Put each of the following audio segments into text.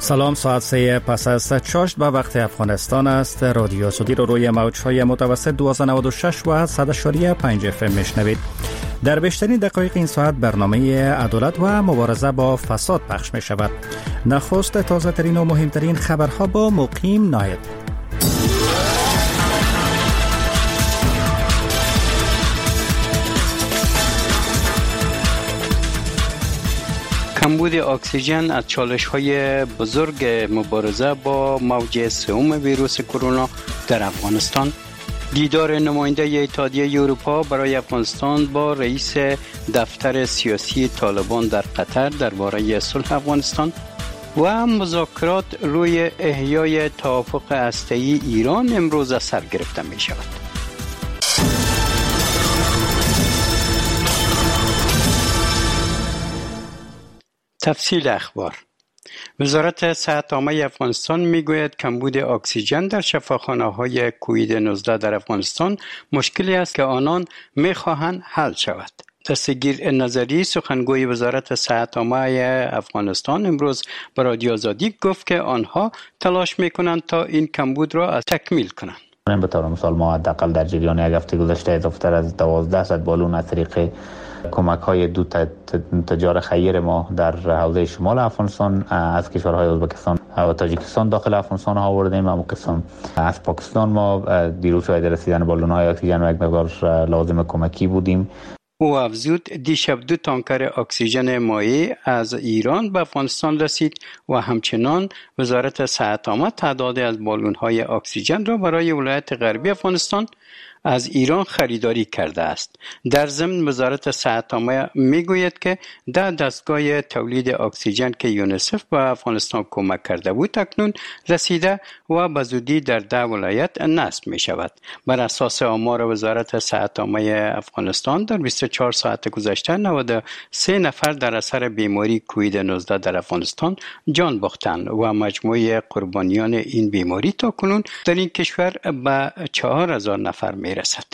سلام، ساعت 3 پس از چاشت به وقت افغانستان است. رادیو آزادی رو روی موج‌های متوسط 1296 و 100.5 FM میشنوید. در بیشترین دقایق این ساعت برنامه عدالت و مبارزه با فساد پخش می شود. نخست تازه ترین و مهمترین خبرها با مقیم ناید. کمبود اکسیژن از چالش‌های بزرگ مبارزه با موج سوم ویروس کرونا در افغانستان. دیدار نماینده اتحادیه اروپا برای افغانستان با رئیس دفتر سیاسی طالبان در قطر درباره صلح افغانستان و مذاکرات روی احیای توافق هسته‌ای ایران امروز از سر گرفته می شود. تفصیل اخبار. وزارت صحت عامه افغانستان میگوید کمبود اکسیژن در شفاخانه‌های کووید 19 در افغانستان مشکلی است که آنان می‌خواهند حل شود. دستگیر نظری سخنگوی وزارت صحت عامه افغانستان امروز به رادیو آزادی گفت که آنها تلاش می‌کنند تا این کمبود را تکمیل کنند. به طور مثال ما حداقل در جریان یک هفته گذشته اضافه‌تر از 1200 بالون از طریق کمک‌های دو تجار خیر ما در حوزه شمال افغانستان از کشورهای ازبکستان و تاجیکستان داخل افغانستان آوردیم. اما قسم از پاکستان ما دیروز شاهد رسیدن بالون‌های اکسیژن و یک مقدار لازم کمکی بودیم. او افزود دیشب 2 تانکر اکسیژن مایع از ایران به افغانستان رسید و همچنان وزارت صحت عامه تعدادی از بالون‌های اکسیژن را برای ولایت غربی افغانستان از ایران خریداری کرده است. در ضمن وزارت صحت عامه میگوید که در دستگاه تولید اکسیژن که یونیسف به افغانستان کمک کرده بود اکنون رسیده و به زودی در 10 ولایت نصب می شود. بر اساس آمار وزارت صحت عامه افغانستان در 24 ساعت گذشته 93 نفر در اثر بیماری کووید 19 در افغانستان جان باختند و مجموع قربانیان این بیماری تا کنون در این کشور به 4000 نفر می رسد.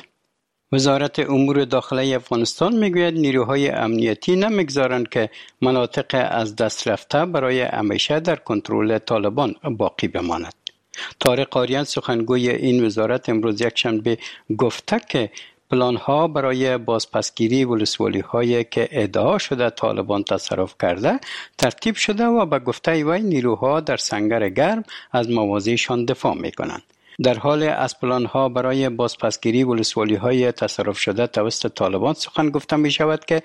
وزارت امور داخلی افغانستان میگوید نیروهای امنیتی نمیگذارند که مناطق از دست رفته برای همیشه در کنترل طالبان باقی بماند. طارق آریان سخنگوی این وزارت امروز یکشنبه گفته که پلان‌ها برای بازپسگیری ولسوالی‌هایی که ادعا شده طالبان تصرف کرده ترتیب شده و به گفته وی نیروها در سنگر گرم از مواضعشان دفاع می‌کنند. در حال از پلان‌ها برای بازپسگیری ولسوالی‌های تصرف شده توسط طالبان سخن گفته می شود که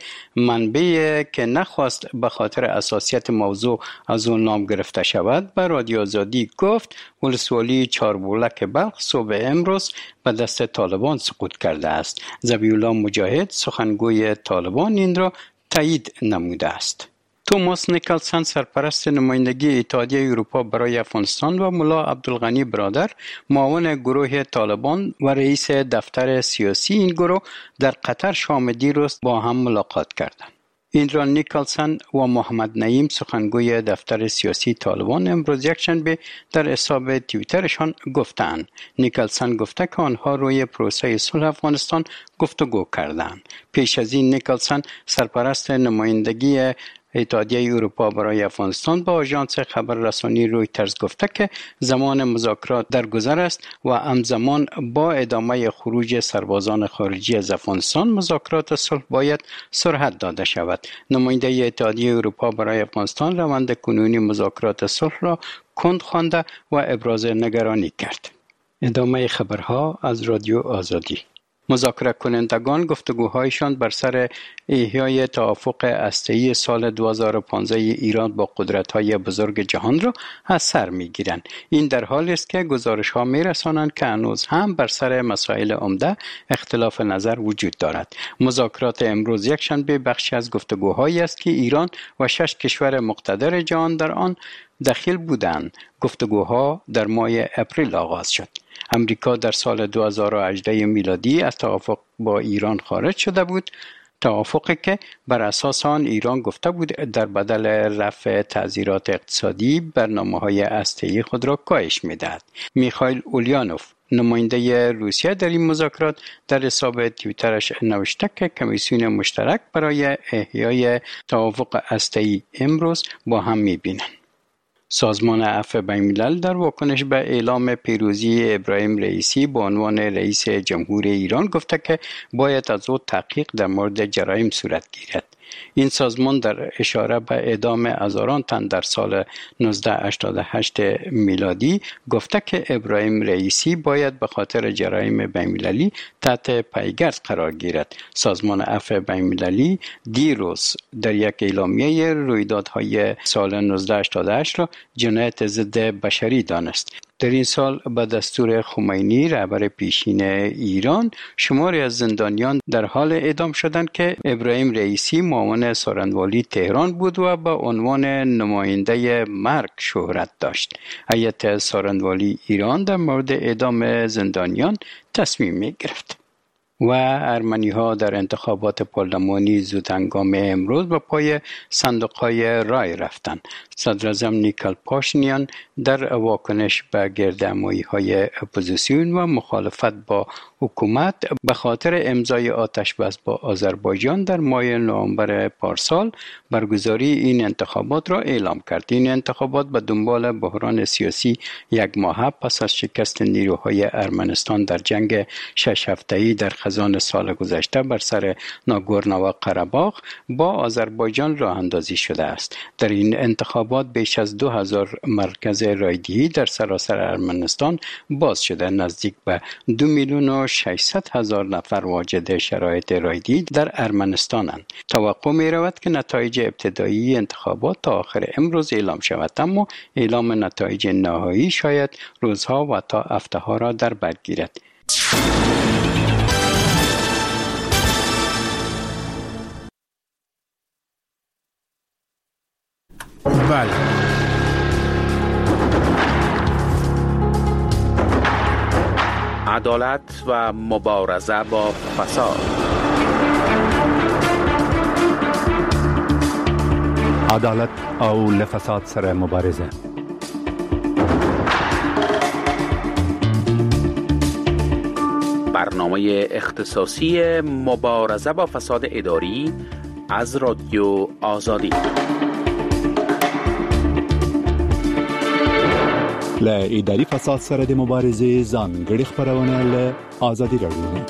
منبعی که نخواست به خاطر حساسیت موضوع از اون نام گرفته شود به رادیو آزادی گفت ولسوالی چاربولک بلخ صبح امروز به دست طالبان سقوط کرده است. ذبیح‌الله مجاهد سخنگوی طالبان این را تایید نموده است. توماس نیکلسن سرپرست نمایندگی اتحادیه اروپا برای افغانستان و ملا عبدالغنی برادر معاون گروه طالبان و رئیس دفتر سیاسی این گروه در قطر شام دیروز با هم ملاقات کردند. این را نیکلسن و محمد نعیم سخنگوی دفتر سیاسی طالبان امروز یکشنبه در حساب توییترشان گفتند. نیکلسن گفته که آنها روی پروسه صلح افغانستان گفتگو کردند. پیش از این نیکلسن سرپرست نمایندگی اتحادیه اروپا برای افغانستان با آژانس خبررسانی رویترز گفته که زمان مذاکرات در گذر است و همزمان با ادامه خروج سربازان خارجی از افغانستان مذاکرات صلح باید سرعت داده شود. نماینده اتحادیه اروپا برای افغانستان روند کنونی مذاکرات صلح را کند خوانده و ابراز نگرانی کرد. ادامه خبرها از رادیو آزادی. مذاکره کنندگان گفتگوهایشان بر سر احیای توافق هسته‌ای سال 2015 ایران با قدرت‌های بزرگ جهان را از سر می‌گیرند. این در حالی است که گزارش‌ها می‌رسانند که هنوز هم بر سر مسائل عمده اختلاف نظر وجود دارد. مذاکرات امروز یکشنبه بخشی از گفتگوهایی است که ایران و 6 کشور مقتدر جهان در آن دخیل بودند. گفتگوها در ماه اپریل آغاز شد. امریکا در سال 2018 میلادی از توافق با ایران خارج شده بود، توافقی که بر اساس آن ایران گفته بود در بدل رفع تعزیرات اقتصادی برنامه‌های هسته‌ای خود را کاهش می‌دهد. میخائیل اولیانوف نماینده روسیه در این مذاکرات در حساب توییترش نوشته که کمیسیون مشترک برای احیای توافق هسته‌ای امروز با هم می‌بینند. سازمان عفو بین‌الملل در واکنش به اعلام پیروزی ابراهیم رئیسی به عنوان رئیس جمهور ایران گفته که باید از او تحقیق در مورد جرایم صورت گیرد. این سازمان در اشاره به اعدام هزاران تن در سال 1988 میلادی گفته که ابراهیم رئیسی باید به خاطر جرایم بین‌المللی تحت پیگرد قرار گیرد. سازمان عفو بین‌المللی دیروز در یک اعلامیه رویدادهای سال 1988 را جنایت ضد بشری دانست. در این سال به دستور خمینی رهبر پیشین ایران شماری از زندانیان در حال اعدام شدند که ابراهیم رئیسی معاون سارنوالی تهران بود و به عنوان نماینده مرگ شهرت داشت. هیئت سارنوالی ایران در مورد اعدام زندانیان تصمیم می گرفت. و ارمنی‌ها در انتخابات پارلمانی زودهنگام امروز به پای صندوق‌های رای رفتند. صدراعظم نیکل پاشینیان در واکنش به گردهمایی‌های اپوزیسیون و مخالفت با حکومت به خاطر امضای آتشبس با آذربایجان در ماه نوامبر پارسال برگزاری این انتخابات را اعلام کرد. این انتخابات به دنبال بحران سیاسی یک ماه پس از شکست نیروهای ارمنستان در جنگ 6 هفته‌ای در خزان سال گذشته بر سر ناگورنو قره‌باغ با آذربایجان راه اندازی شده است. در این انتخابات بیش از 2000 مرکز رایدهی در سراسر ارمنستان باز شده. نزدیک به 2,600,000 نفر واجد شرایط رایدهی در ارمنستانند. توقع می رود که نتایج ابتدایی انتخابات تا آخر امروز اعلام شود، اما اعلام نتایج نهایی شاید روزها و تا هفته‌ها را در بر گیرد. بله. عدالت و مبارزه با فساد. عدالت او لفساد سره مبارزه. برنامه اختصاصی مبارزه با فساد اداری از رادیو آزادی. ل اداري فساد سره د مبارزې ځانګړي خبرونه ل آزادي رادیو.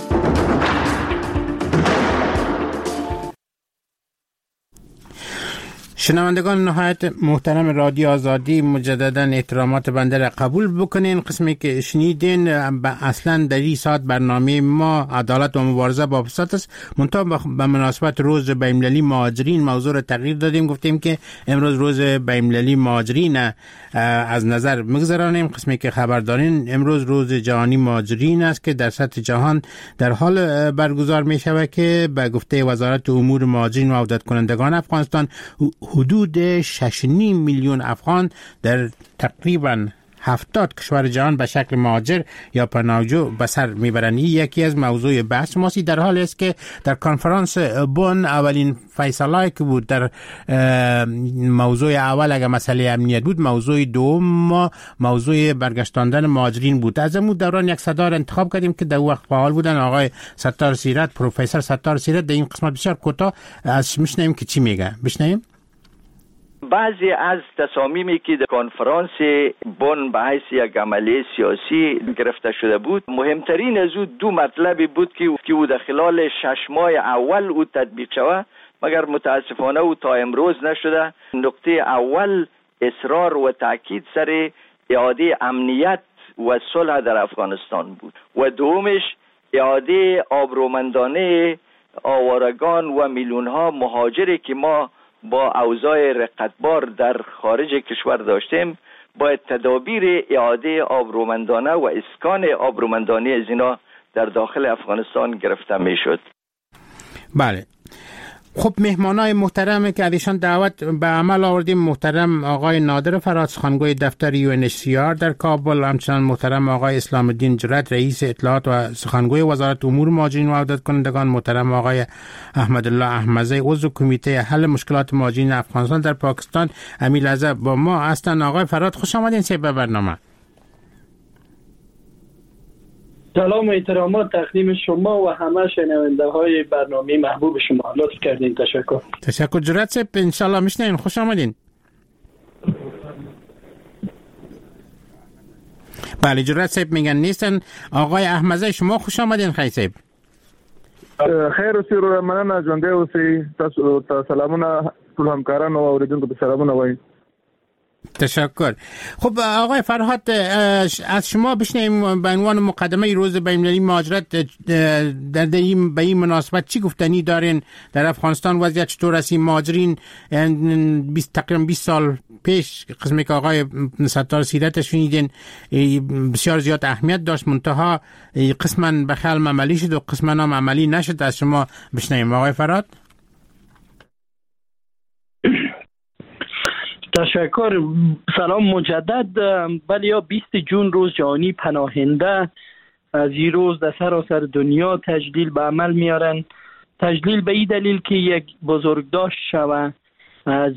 شنوندگان نهایت محترم رادیو آزادی، مجددا احترامات بنده را قبول بکنین. قسمی که شنیدین اصلا در این ساعت برنامه ما عدالت و مبارزه با فساد است. منتها به مناسبت روز بین‌المللی مهاجرین موضوع را تغییر دادیم، گفتیم که امروز روز بین‌المللی مهاجرین از نظر میگذرانیم. قسمی که خبر دارین امروز روز جهانی مهاجرین است که در سطح جهان در حال برگزار می شود که به گفته وزارت امور مهاجرین و عودت کنندگان افغانستان حدود 6.5 میلیون افغان در تقریباً 70 کشور جهان به شکل مهاجر یا پناهجو به سر میبرند. یکی از موضوع بحث ماست در حال است که در کنفرانس بن اولین فیصله که بود در موضوع اول اگر مسئله امنیت بود، موضوع دوم موضوع برگشتاندن مهاجرین بود. از اون دوران یک صدا را انتخاب کردیم که در وقت فعال بودن آقای ستار سیرت، پروفسور ستار سیرت. در این قسمت بسیار کوتاه از میشنویم که چی میگه. بشنویم. بعضی از تصامیمی که در کنفرانس بن به حیث یک عملیه سیاسی گرفته شده بود، مهمترین از او دو مطلبی بود که او در خلال 6 ماه اول او تطبیق شود، مگر متاسفانه او تا امروز نشده. نقطه اول اصرار و تاکید سر اعاده امنیت و صلح در افغانستان بود و دومش اعاده آبرومندانه آوارگان و میلیون‌ها مهاجری که ما با اوضاع رقتبار در خارج کشور داشتیم، باید تدابیر اعاده آبرومندانه و اسکان آبرومندانه از اینا در داخل افغانستان گرفته می شد. بله. خب مهمانای محترم که ازشان دعوت به عمل آوردیم، محترم آقای نادر فرات، سخنگوی دفتر UNHCR در کابل، همچنان محترم آقای اسلام الدین جرات، رئیس اطلاعات و سخنگوی وزارت امور مهاجرین و عودت کنندگان، محترم آقای احمدالله احمزی، عضو کمیته حل مشکلات مهاجرین افغانستان در پاکستان. امی لحظه با ما هستن. آقای فرات خوش آمدین به برنامه. سلام و احترامات تقدیم شما و همه شنونده های برنامه محبوب شما. لطف کردین. تشکر. جرات صاحب، انشالله میشنین. خوش آمدین. بله جرأت صاحب میگن نیستن. آقای احمدزی شما خوش آمدین. خیر صاحب. خیر اوسئ، مننه، ژوندۍ اوسئ. تاسو ته سلامونه ټول همکارانو او اوریدونکو ته سلامونه وایم. تشکر. خب آقای فرهاد، از شما بشنویم به عنوان مقدمه روز بین‌المللی مهاجرت در به این مناسبت چی گفتنی دارین؟ در افغانستان وضعیت چطور است؟ مهاجرین تقریبا 20 سال پیش قسمی که آقای ستار سیرت شنیدین بسیار زیاد اهمیت داشت، منتها قسما به خلم عملی شد و قسما هم عملی نشد. از شما بشنویم آقای فرهاد. تشکر. سلام مجدد. بله، 20 جون روز جهانی پناهنده از این روز در سراسر دنیا تجلیل به عمل میارن. تجلیل به این دلیل که یک بزرگداشت شوه از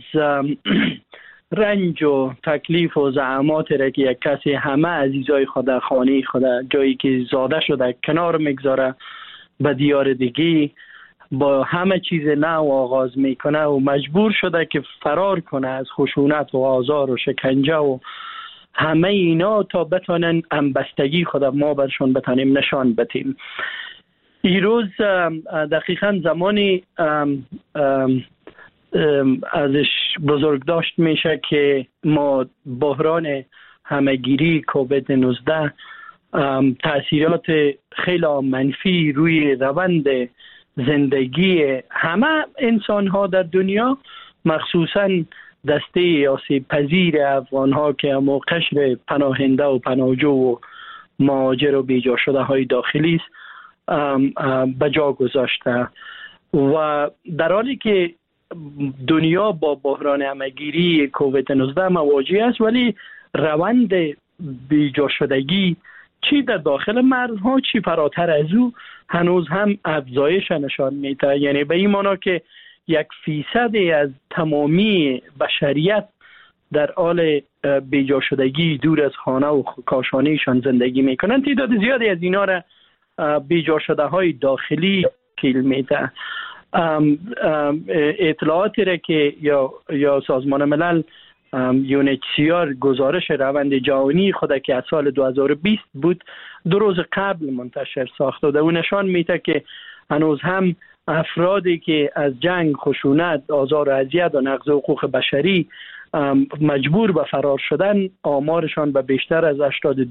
رنج و تکلیف و زحمات را که یک کسی همه عزیزای خود، خانه خود، جایی که زاده شده کنار میگذاره، به دیار دیگه با همه چیز نو آغاز میکنه و مجبور شده که فرار کنه از خشونت و آزار و شکنجه و همه اینا تا بتونن همبستگی خود ما برشون بتونیم نشان بدیم. این روز دقیقا زمانی ازش بزرگ داشت میشه که ما بحران همهگیری کووید 19 تاثیرات خیلی منفی روی روند زندگی همه انسان ها در دنیا، مخصوصا دسته آسیب پذیر افغان ها که همو قشر پناهنده و پناهجو و مهاجر و بیجا شده های داخلی است به جا گذاشته. و در حالی که دنیا با بحران همهگیری کووید 19 مواجه است، ولی روند بیجا شدگی چی در داخل مرزها چی فراتر از او هنوز هم افزایش نشان میده. یعنی به این معنی که 1% از تمامی بشریت در حال بیجا شدگی دور از خانه و کاشانهشان زندگی میکنند. تعداد زیادی از اینا را بیجا شده های داخلی کیل میده. اطلاعاتی را که یا سازمان ملل UNHCR گزارش روند جهانی خود که از سال 2020 بود 2 روز قبل منتشر ساخته و اون نشان میده که هنوز هم افرادی که از جنگ، خشونت، آزار و اذیت و نقض حقوق بشری مجبور به فرار شدن، آمارشان به بیشتر از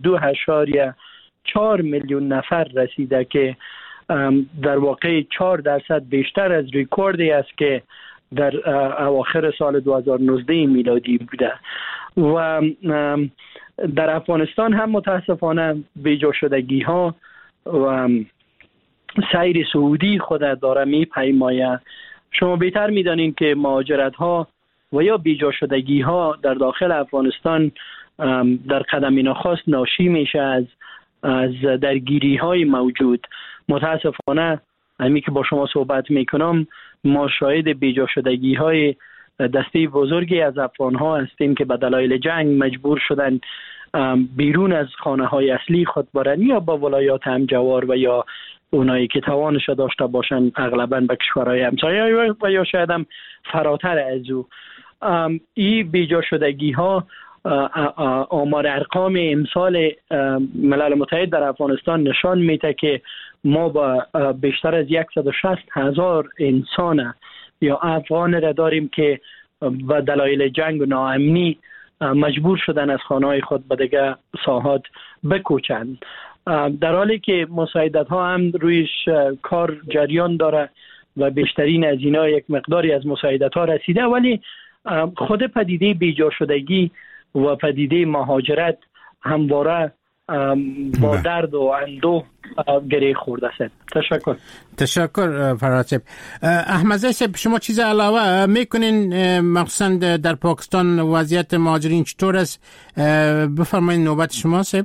82.4 میلیون نفر رسیده که در واقع 4% بیشتر از ریکوردی است که در اواخر سال 2019 میلادی بوده. و در افغانستان هم متاسفانه بیجا شدگی ها و سیر سعودی خود داره میپیماید. شما بهتر میدانید که مهاجرت ها و یا بیجا شدگی ها در داخل افغانستان در قدم نخست ناشی میشه از درگیری های موجود. متاسفانه همین که با شما صحبت میکنم ما شاهد بیجا شدگی های دسته بزرگی از افغان ها هستیم که به دلایل جنگ مجبور شدن بیرون از خانه های اصلی خود برن یا با ولایات همجوار و یا اونایی که توانش داشته باشن اغلبا به کشورهای همسایه و یا شاید هم فراتر از او. این بیجا شدگی ها آمار ارقام امسال ملل متحد در افغانستان نشان میده که ما با بیشتر از 160,000 انسان یا افغان را داریم که به دلایل جنگ و ناامنی مجبور شدن از خانه‌های خود به دیگه ساحات بکوچند. در حالی که مساعدت ها هم رویش کار جریان داره و بیشترین از اینا یک مقداری از مساعدت ها رسیده، ولی خود پدیده بیجا شدگی و پدیده مهاجرت همواره با درد و اندوه گره خورده است. تشکر فرهاد صاحب. احمدزی صاحب شما چیز علاوه میکنین مخصوصا در پاکستان وضعیت مهاجرین چطور است؟ بفرمایید نوبت شما صاحب.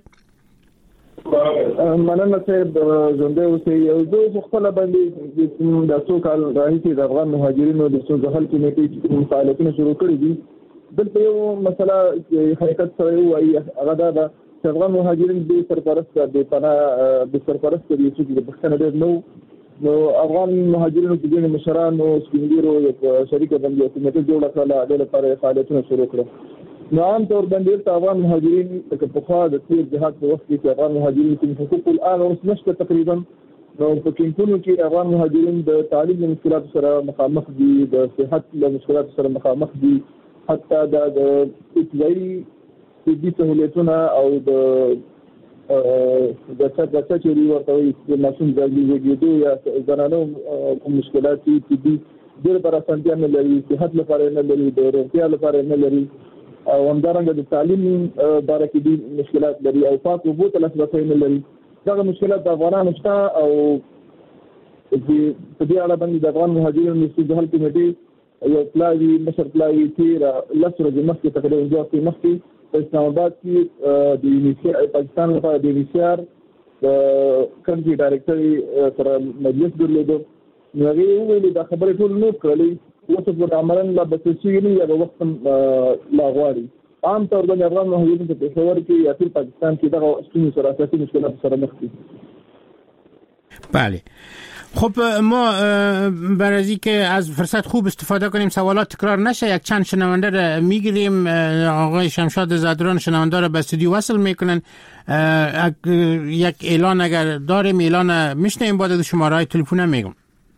مننه صاحب. ژوندۍ اوسئ. زه خپله باندې د څو کال راهیسې د افغان مهاجرینو د ستونزو حل کمیټې فعالیتونه شروع کړي دي. دلته یو مسله حقیقت سره وایي هغه دا ده چې افغان مهاجرین بې سرپرسته بې سرپرسته دي چې د پښتنه ډېر نو افغان مهاجرینو کې ځینې مشرانو سپین ږیرو یو شریکه باندې یو کمیټه جوړه کړله د لپاره فعالیتونه شروع کړل. عام طور باندې افغان مهاجرین که په خوا د تیر جهاد په وخت کې افغان مهاجرین کوم حقوق الان اوس نشته تقریبا نو په کینټونو کې افغان مهاجرین د تعلیم د مشکلاتو سره مخامخ دي، د صحت د مشکلاتو سره مخامخ دي، حتی د ابتدایي طبي سهولتونه او د څه چې ورته وي د ماشوم زیږیدو یا زنانو مشکلات طبي ډېر پر اسانتیا نه لري، صحت لپاره نه لري، د روغتیا لپاره نه لري، او همدارنګه د تعلیم باره کې دي مشکلات لري، او پاک اوبو ته لاسرسی نه لري. دغه مشکلات د افغانانو شته او په دې اړه باندې د افغان مهاجرینو د ستونزو حل کمیټې یو پلاوي مشر پلاوي تیر لس ورځې مخکې تقریبا 2 هفتې مخکې په اسلام آباد کې د یونیسیار پاکستان لپاره د یونیسیار د کنټري ډایرکټر سره مجلس درلود. نو هغه ویلي دا خبرې ټول نوٹ کړلې، اوس په عملاً لا بسچې نه یا وخت لا غواړي. عام طور باندې افغان مهاجرین په پېښور کې یا په پاکستان کې دغه ستونزې سره اساسي مشکلات سره مخ دي. بله، خب ما برای از اینکه از فرصت خوب استفاده کنیم سوالات تکرار نشه یک چند شنونده را میگیریم. آقای شمشاد زدران شنونده را به استودیو وصل میکنن. یک اعلان اگر داریم اعلان میشنیم بعد شماره های تلفن میگم.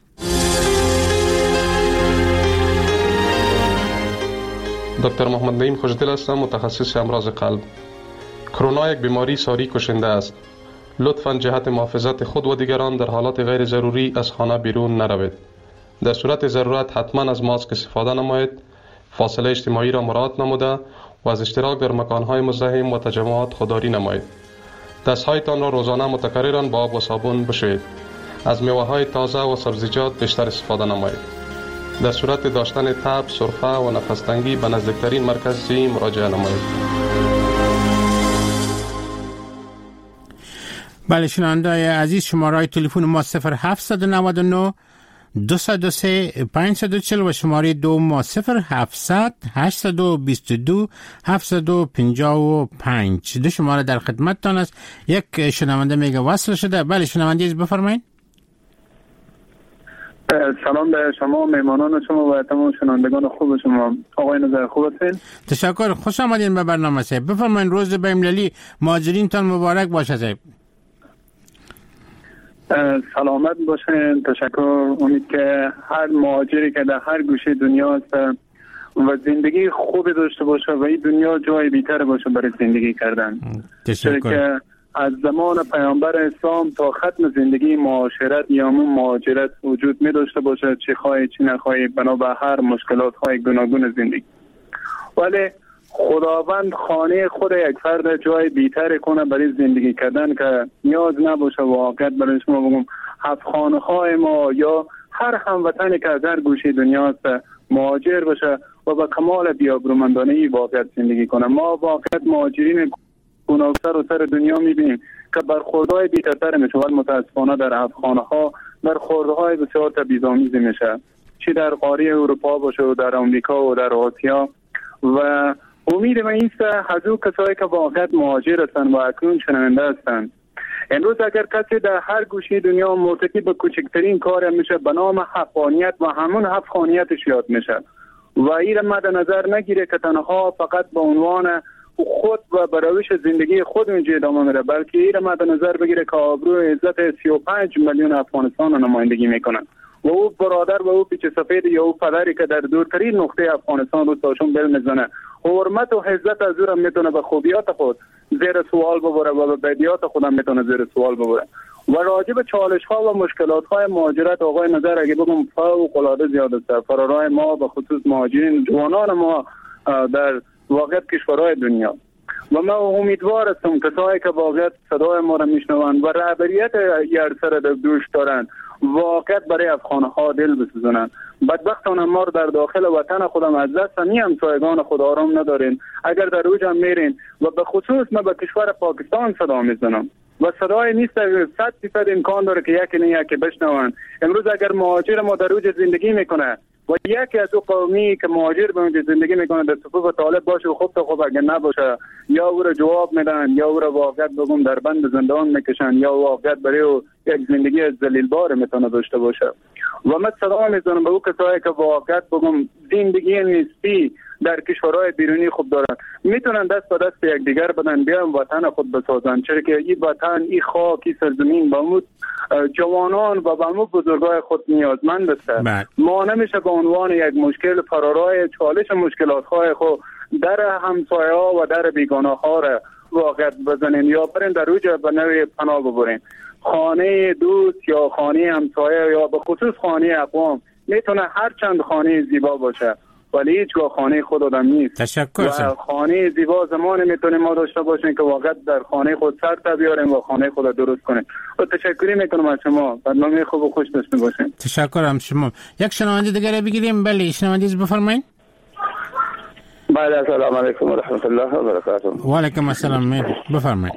دکتر محمد نعیم خوشدل هستم، متخصص امراض قلب. کرونا یک بیماری ساری کشنده است. لطفاً جهت محافظت خود و دیگران در حالات غیر ضروری از خانه بیرون نروید. در صورت ضرورت حتما از ماسک استفاده نمایید، فاصله اجتماعی را مراعات نموده و از اشتراک در مکانهای مزدحم و تجمعات خودداری نمایید. دستهایتان را روزانه متکرراً با آب و صابون بشویید. از میوه‌های تازه و سبزیجات بیشتر استفاده نمایید. در صورت داشتن تب، سرفه و نفس‌تنگی به نزدیکترین مرکز صحی مراجعه نمایید. بله شنونده‌های عزیز، شماره تلفن ما 0799 203 540 و شماره دو ما 0700 822 755. دو شماره در خدمتتان است. یک شنونده میگه وصل شده. بله شنونده عزیز بفرمایید. سلام به شما، مهمانان شما و تمام شنوندگان خوب شما. آقای نظر خوب هستین؟ تشکر، خوش آمدین به برنامه صاحب. بفرمایید روز بین‌المللی مهاجرین تان مبارک باشه صاحب. سلامت باشین. تشکر. امید که هر مهاجری که در هر گوشه دنیا است و زندگی خوبی داشته باشه و این دنیا جای بهتر باشه برای زندگی کردن. تشکر. از زمان پیامبر اسلام تا ختم زندگی معاشرت یا مهاجرت وجود می داشته باشه، چه خواهی چه نخواهی، بنا به هر مشکلات های گوناگون زندگی. ولی خداوند خانه خود یک فرد جای بهتر کنه برای زندگی کردن که نیاز نباشه واقعا برای شما بگم هفت خانه های ما یا هر هموطنی که از هر گوشه دنیا است مهاجر باشه و با کمال بیابرومندانه واقعا زندگی کنه. ما واقعا مهاجرین گوناگون سر دنیا میبینیم که برخوردهای بی‌تر میشه، ولی متاسفانه در افغانه ها برخوردهای بسیار تبعیض‌آمیز میشه، چه در قاره اروپا باشه و در آمریکا و در آسیا. و امید من این است از اون کسایی که واقعا مهاجر هستند و اکنون شنونده هستند، امروز اگر کسی در هر گوشه دنیا مرتکب کوچکترین کار میشه به نام حقانیت و همون حقانیتش یاد میشه و این مد نظر نگیره که تنها فقط به عنوان خود و بروش زندگی خود اینجا ادامه میره، بلکه این مد نظر بگیره که آبرو عزت 35 میلیون افغانستان رو نمایندگی میکنن و او برادر و او پیچ سفید یا او پدری که در دورترین نقطه افغانستان رو تاشون بل میزنه حرمت و عزت از او را میتونه به خوبیات خود زیر سوال ببره و به بدیات خود هم میتونه زیر سوال ببره. و راجع به چالش ها و مشکلات های مهاجرت آقای نظر اگه بگم فوق العاده زیاد است. فرارای ما به خصوص مهاجرین جوانان ما در واقع کشورهای دنیا و من امیدوار هستم کسایی که واقعا صدای ما را میشنوند و رهبریت یرسر در دوش دارند واقعا برای افغان ها دل بسوزونند. بدبختانه ما در داخل وطن خودم از دست همسایگان خود آرام ندارین. اگر در اوج هم میرین و به خصوص من به کشور پاکستان صدا میزنم و صدای نیست 100% امکان داره که یکی نه یکی بشنوند. امروز اگر مهاجر ما در اوج زندگی میکنه و یکی از او قومی که مهاجر به اونجا زندگی میکنه در صفوف طالب باشه و خوب تا خوب اگر نباشه یا او را جواب میدن یا او را واقعا بگم در بند زندان میکشن یا واقعا برای او یک زندگی از ذلیل‌بار میتونه داشته باشه. و من صدا میزنم به او کسایی که واقعا بگم زندگی نیستی در کشورهای بیرونی خوب دارن، میتونن دست به دست یکدیگر بدن، بیان وطن خود بسازن، چرا که این وطن، این خاک، این سرزمین با مو جوانان و با مو بزرگای خود نیازمند است. ما نمیشه به عنوان یک مشکل فرارای چالش مشکلات های خود در همسایه ها و در بیگانه ها را واقعیت بزنیم یا بریم در اوجه به نوع پناه ببریم. خانه دوست یا خانه همسایه یا به خصوص خانه اقوام میتونه هر چند خانه زیبا باشه ولی هیچگاه خانه خود آدم نیست. تشکر. و خانه زیبا زمانی میتونیم ما داشته باشیم که واقعا در خانه خود سر بیاریم و خانه خود درست کنیم. و تشکری میکنم از شما. برنامه خوب و خوش داشته باشیم. تشکرم شما. یک شنونده دیگر بگیریم. بله شنونده بفرمایید. بله سلام علیکم و رحمت الله و برکاته. و علیکم السلام. بفرمایید.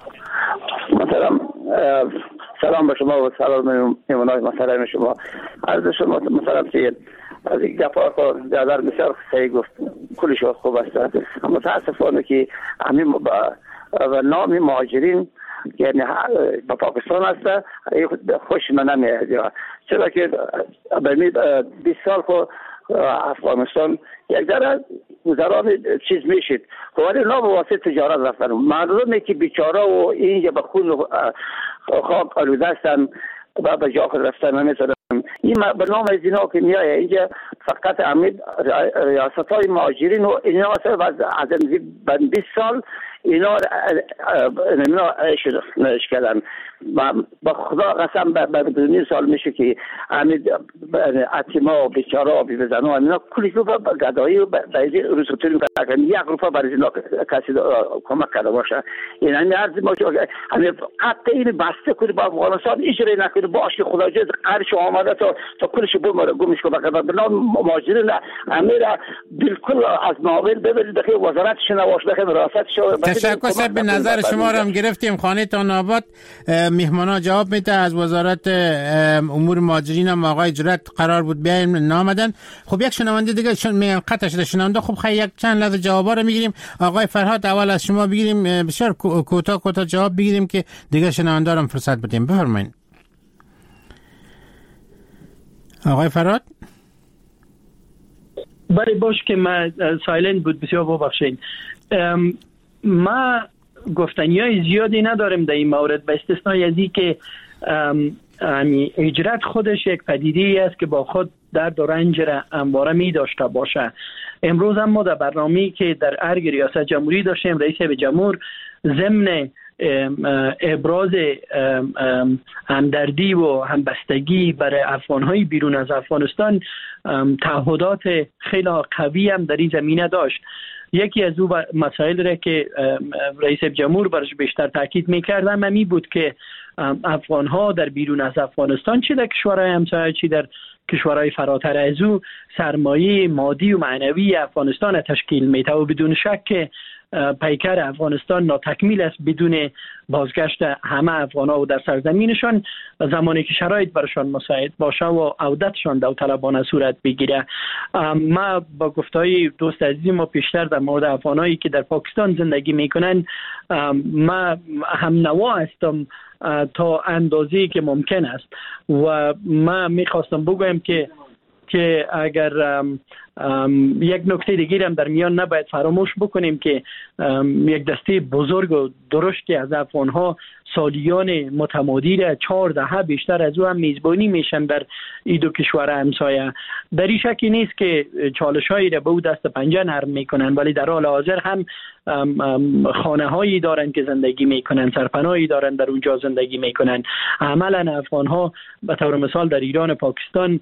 سلام به شما و سلام میمونای محترم شما. عرض شما مثلا که از این گفا خود در بسیار صحیح گفت، کلش خوب است. متاسفانه که همین و نام مهاجرین یعنی با پاکستان است خوش من نمیاد، چرا که به 20 سال خود افغانستان یک ذره گذران چیز میشید ولی نه به واسطه تجارت رفتن. مردمی که بیچاره و اینجا به خون و خاک آلوده هستن و به جا خود رفتن نمیتونن. این به نام از اینا که میایه اینجا فقط امید ریاست های مهاجرین و اینا از 20 سال اینا عیش کردن. با خدا قسم به 2 سال میشه که امید اتیما و بیچارا بی بزنو اینا کلی روپا گدایی و بایدی روزتون کردن. یک روپا برای اینا کسی کمک کرده باشه. این همین عرض ما که حتی این بسته کنی با افغانستان اجرای نکنی باشه خدا جز قرش آمده تا کلش بماره گمش کنه. به نام مهاجرین امیر بالکل از ناول ببرید داخل وزارتش نواش داخل راستش. تشکر. به نظر شما رو هم گرفتیم. خانه تان آباد مهمانا جواب میده. از وزارت امور مهاجرین هم آقای جرات قرار بود بیایم نامدن. خب یک شنونده دیگه قطع شده شنونده. خب خیلی یک چند لحظه جوابا رو میگیریم. آقای فرهاد اول از شما بگیریم، بسیار کوتاه جواب بگیریم که دیگه شنونده رو هم فرصت بدیم. بفرمایید آقای فرهاد. بله باش که من سایلنت بود، بسیار ببخشید. ما گفتنیای زیادی نداریم در این مورد به استثنای از این که هجرت خودش یک پدیده است که با خود درد و رنج را همواره می داشته باشه. امروز هم ما در برنامه‌ای که در ارگ ریاست جمهوری داشتیم، رئیس جمهور ضمن ابراز همدردی و همبستگی برای افغان‌های بیرون از افغانستان تعهدات خیلی قوی هم در این زمینه داشت. یکی از او مسائل را که رئیس جمهور برش بیشتر تاکید می‌کردم می بود که افغان‌ها در بیرون از افغانستان چه در کشورهای همسایه چه در کشورهای فراتر از او سرمایه مادی و معنوی افغانستان تشکیل میده و بدون شک پیکر افغانستان ناتکمیل است بدون بازگشت همه افغان‌ها و در سرزمینشان زمانی که شرایط برشان مساعد باشه و عودتشان داوطلبانه صورت بگیره. ما با گفتهای دوست عزیز ما پیشتر در مورد افغانایی که در پاکستان زندگی میکنن ما هم نوا هستم تا اندازه‌ای که ممکن است و ما میخواستم بگویم که اگر یک نکته دیگه هم در میان نباید فراموش بکنیم که یک دسته بزرگ و درشتی از افغان‌ها سالیان متمادی را 14 بیشتر از او هم میزبانی میشن در این دو کشور همسایه. در این شکی نیست که چالش‌هایی را به او دست پنجه نرم میکنن ولی در حال حاضر هم خانه‌هایی دارن که زندگی میکنن، سرپناهی دارن در اونجا زندگی میکنن. عملاً افغان‌ها به طور مثال در ایران و پاکستان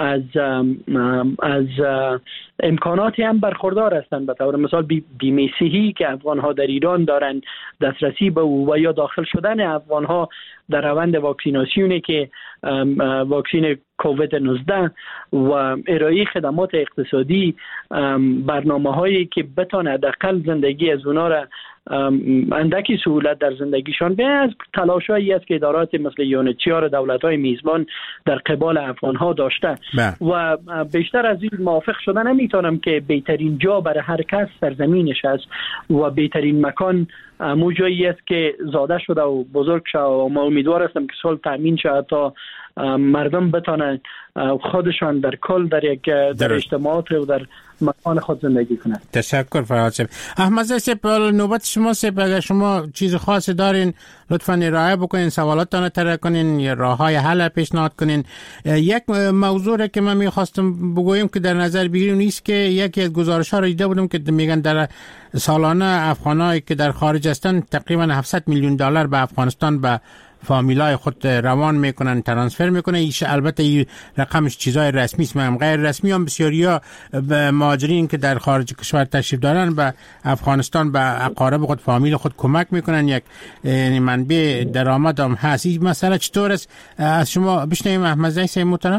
از امکاناتی هم برخوردار هستند. به طور مثال بیمه صحی که افغان‌ها در ایران دارن، دسترسی به او و یا داخل شدن افغان‌ها در روند واکسیناسیونی که واکسین کووید 19 و ارائه خدمات اقتصادی، برنامه‌هایی که بتونه حداقل زندگی از اونا را اندکی سهولت در زندگیشان به از تلاشایی است که ادارات مثل یونچیار دولت‌های میزبان در قبال افغان‌ها داشته و بیشتر از این موافق شده نمیتونم که بهترین جا برای هر کس سرزمینش است و بهترین مکان موجایی است که زاده شده و بزرگ شده و ما امیدوار هستم که صلح تامین شود تا مردم بتونن خودشان در کل در اجتماعات و در مکان خود زندگی کنند. تشکر فرهاد صاحب. احمد صاحب نوبت شما صاحب، اگر شما چیز خاصی دارین لطفاً ارائه بکنین، سوالاتتان طرح کنین یا راههای حل پیشنهاد کنین. یک موضوع که من می‌خواستم بگویم که در نظر بگیریم نیست که یکی از گزارش‌ها را دیده بودم که میگن در سالانه افغانایی که در خارج هستند تقریبا 700 میلیون دلار به افغانستان به فامیلای خود روان میکنن، ترانسفر میکنن. البته این رقمش چیزای رسمی است، هم غیر رسمی هم بسیاریا به مهاجرین که در خارج کشور تشریف دارن به افغانستان به اقارب خود، فامیل خود کمک میکنن. یک منبع درآمد هم هست. این مسئله چطور است؟ از شما بشنویم احمد زئی محترم.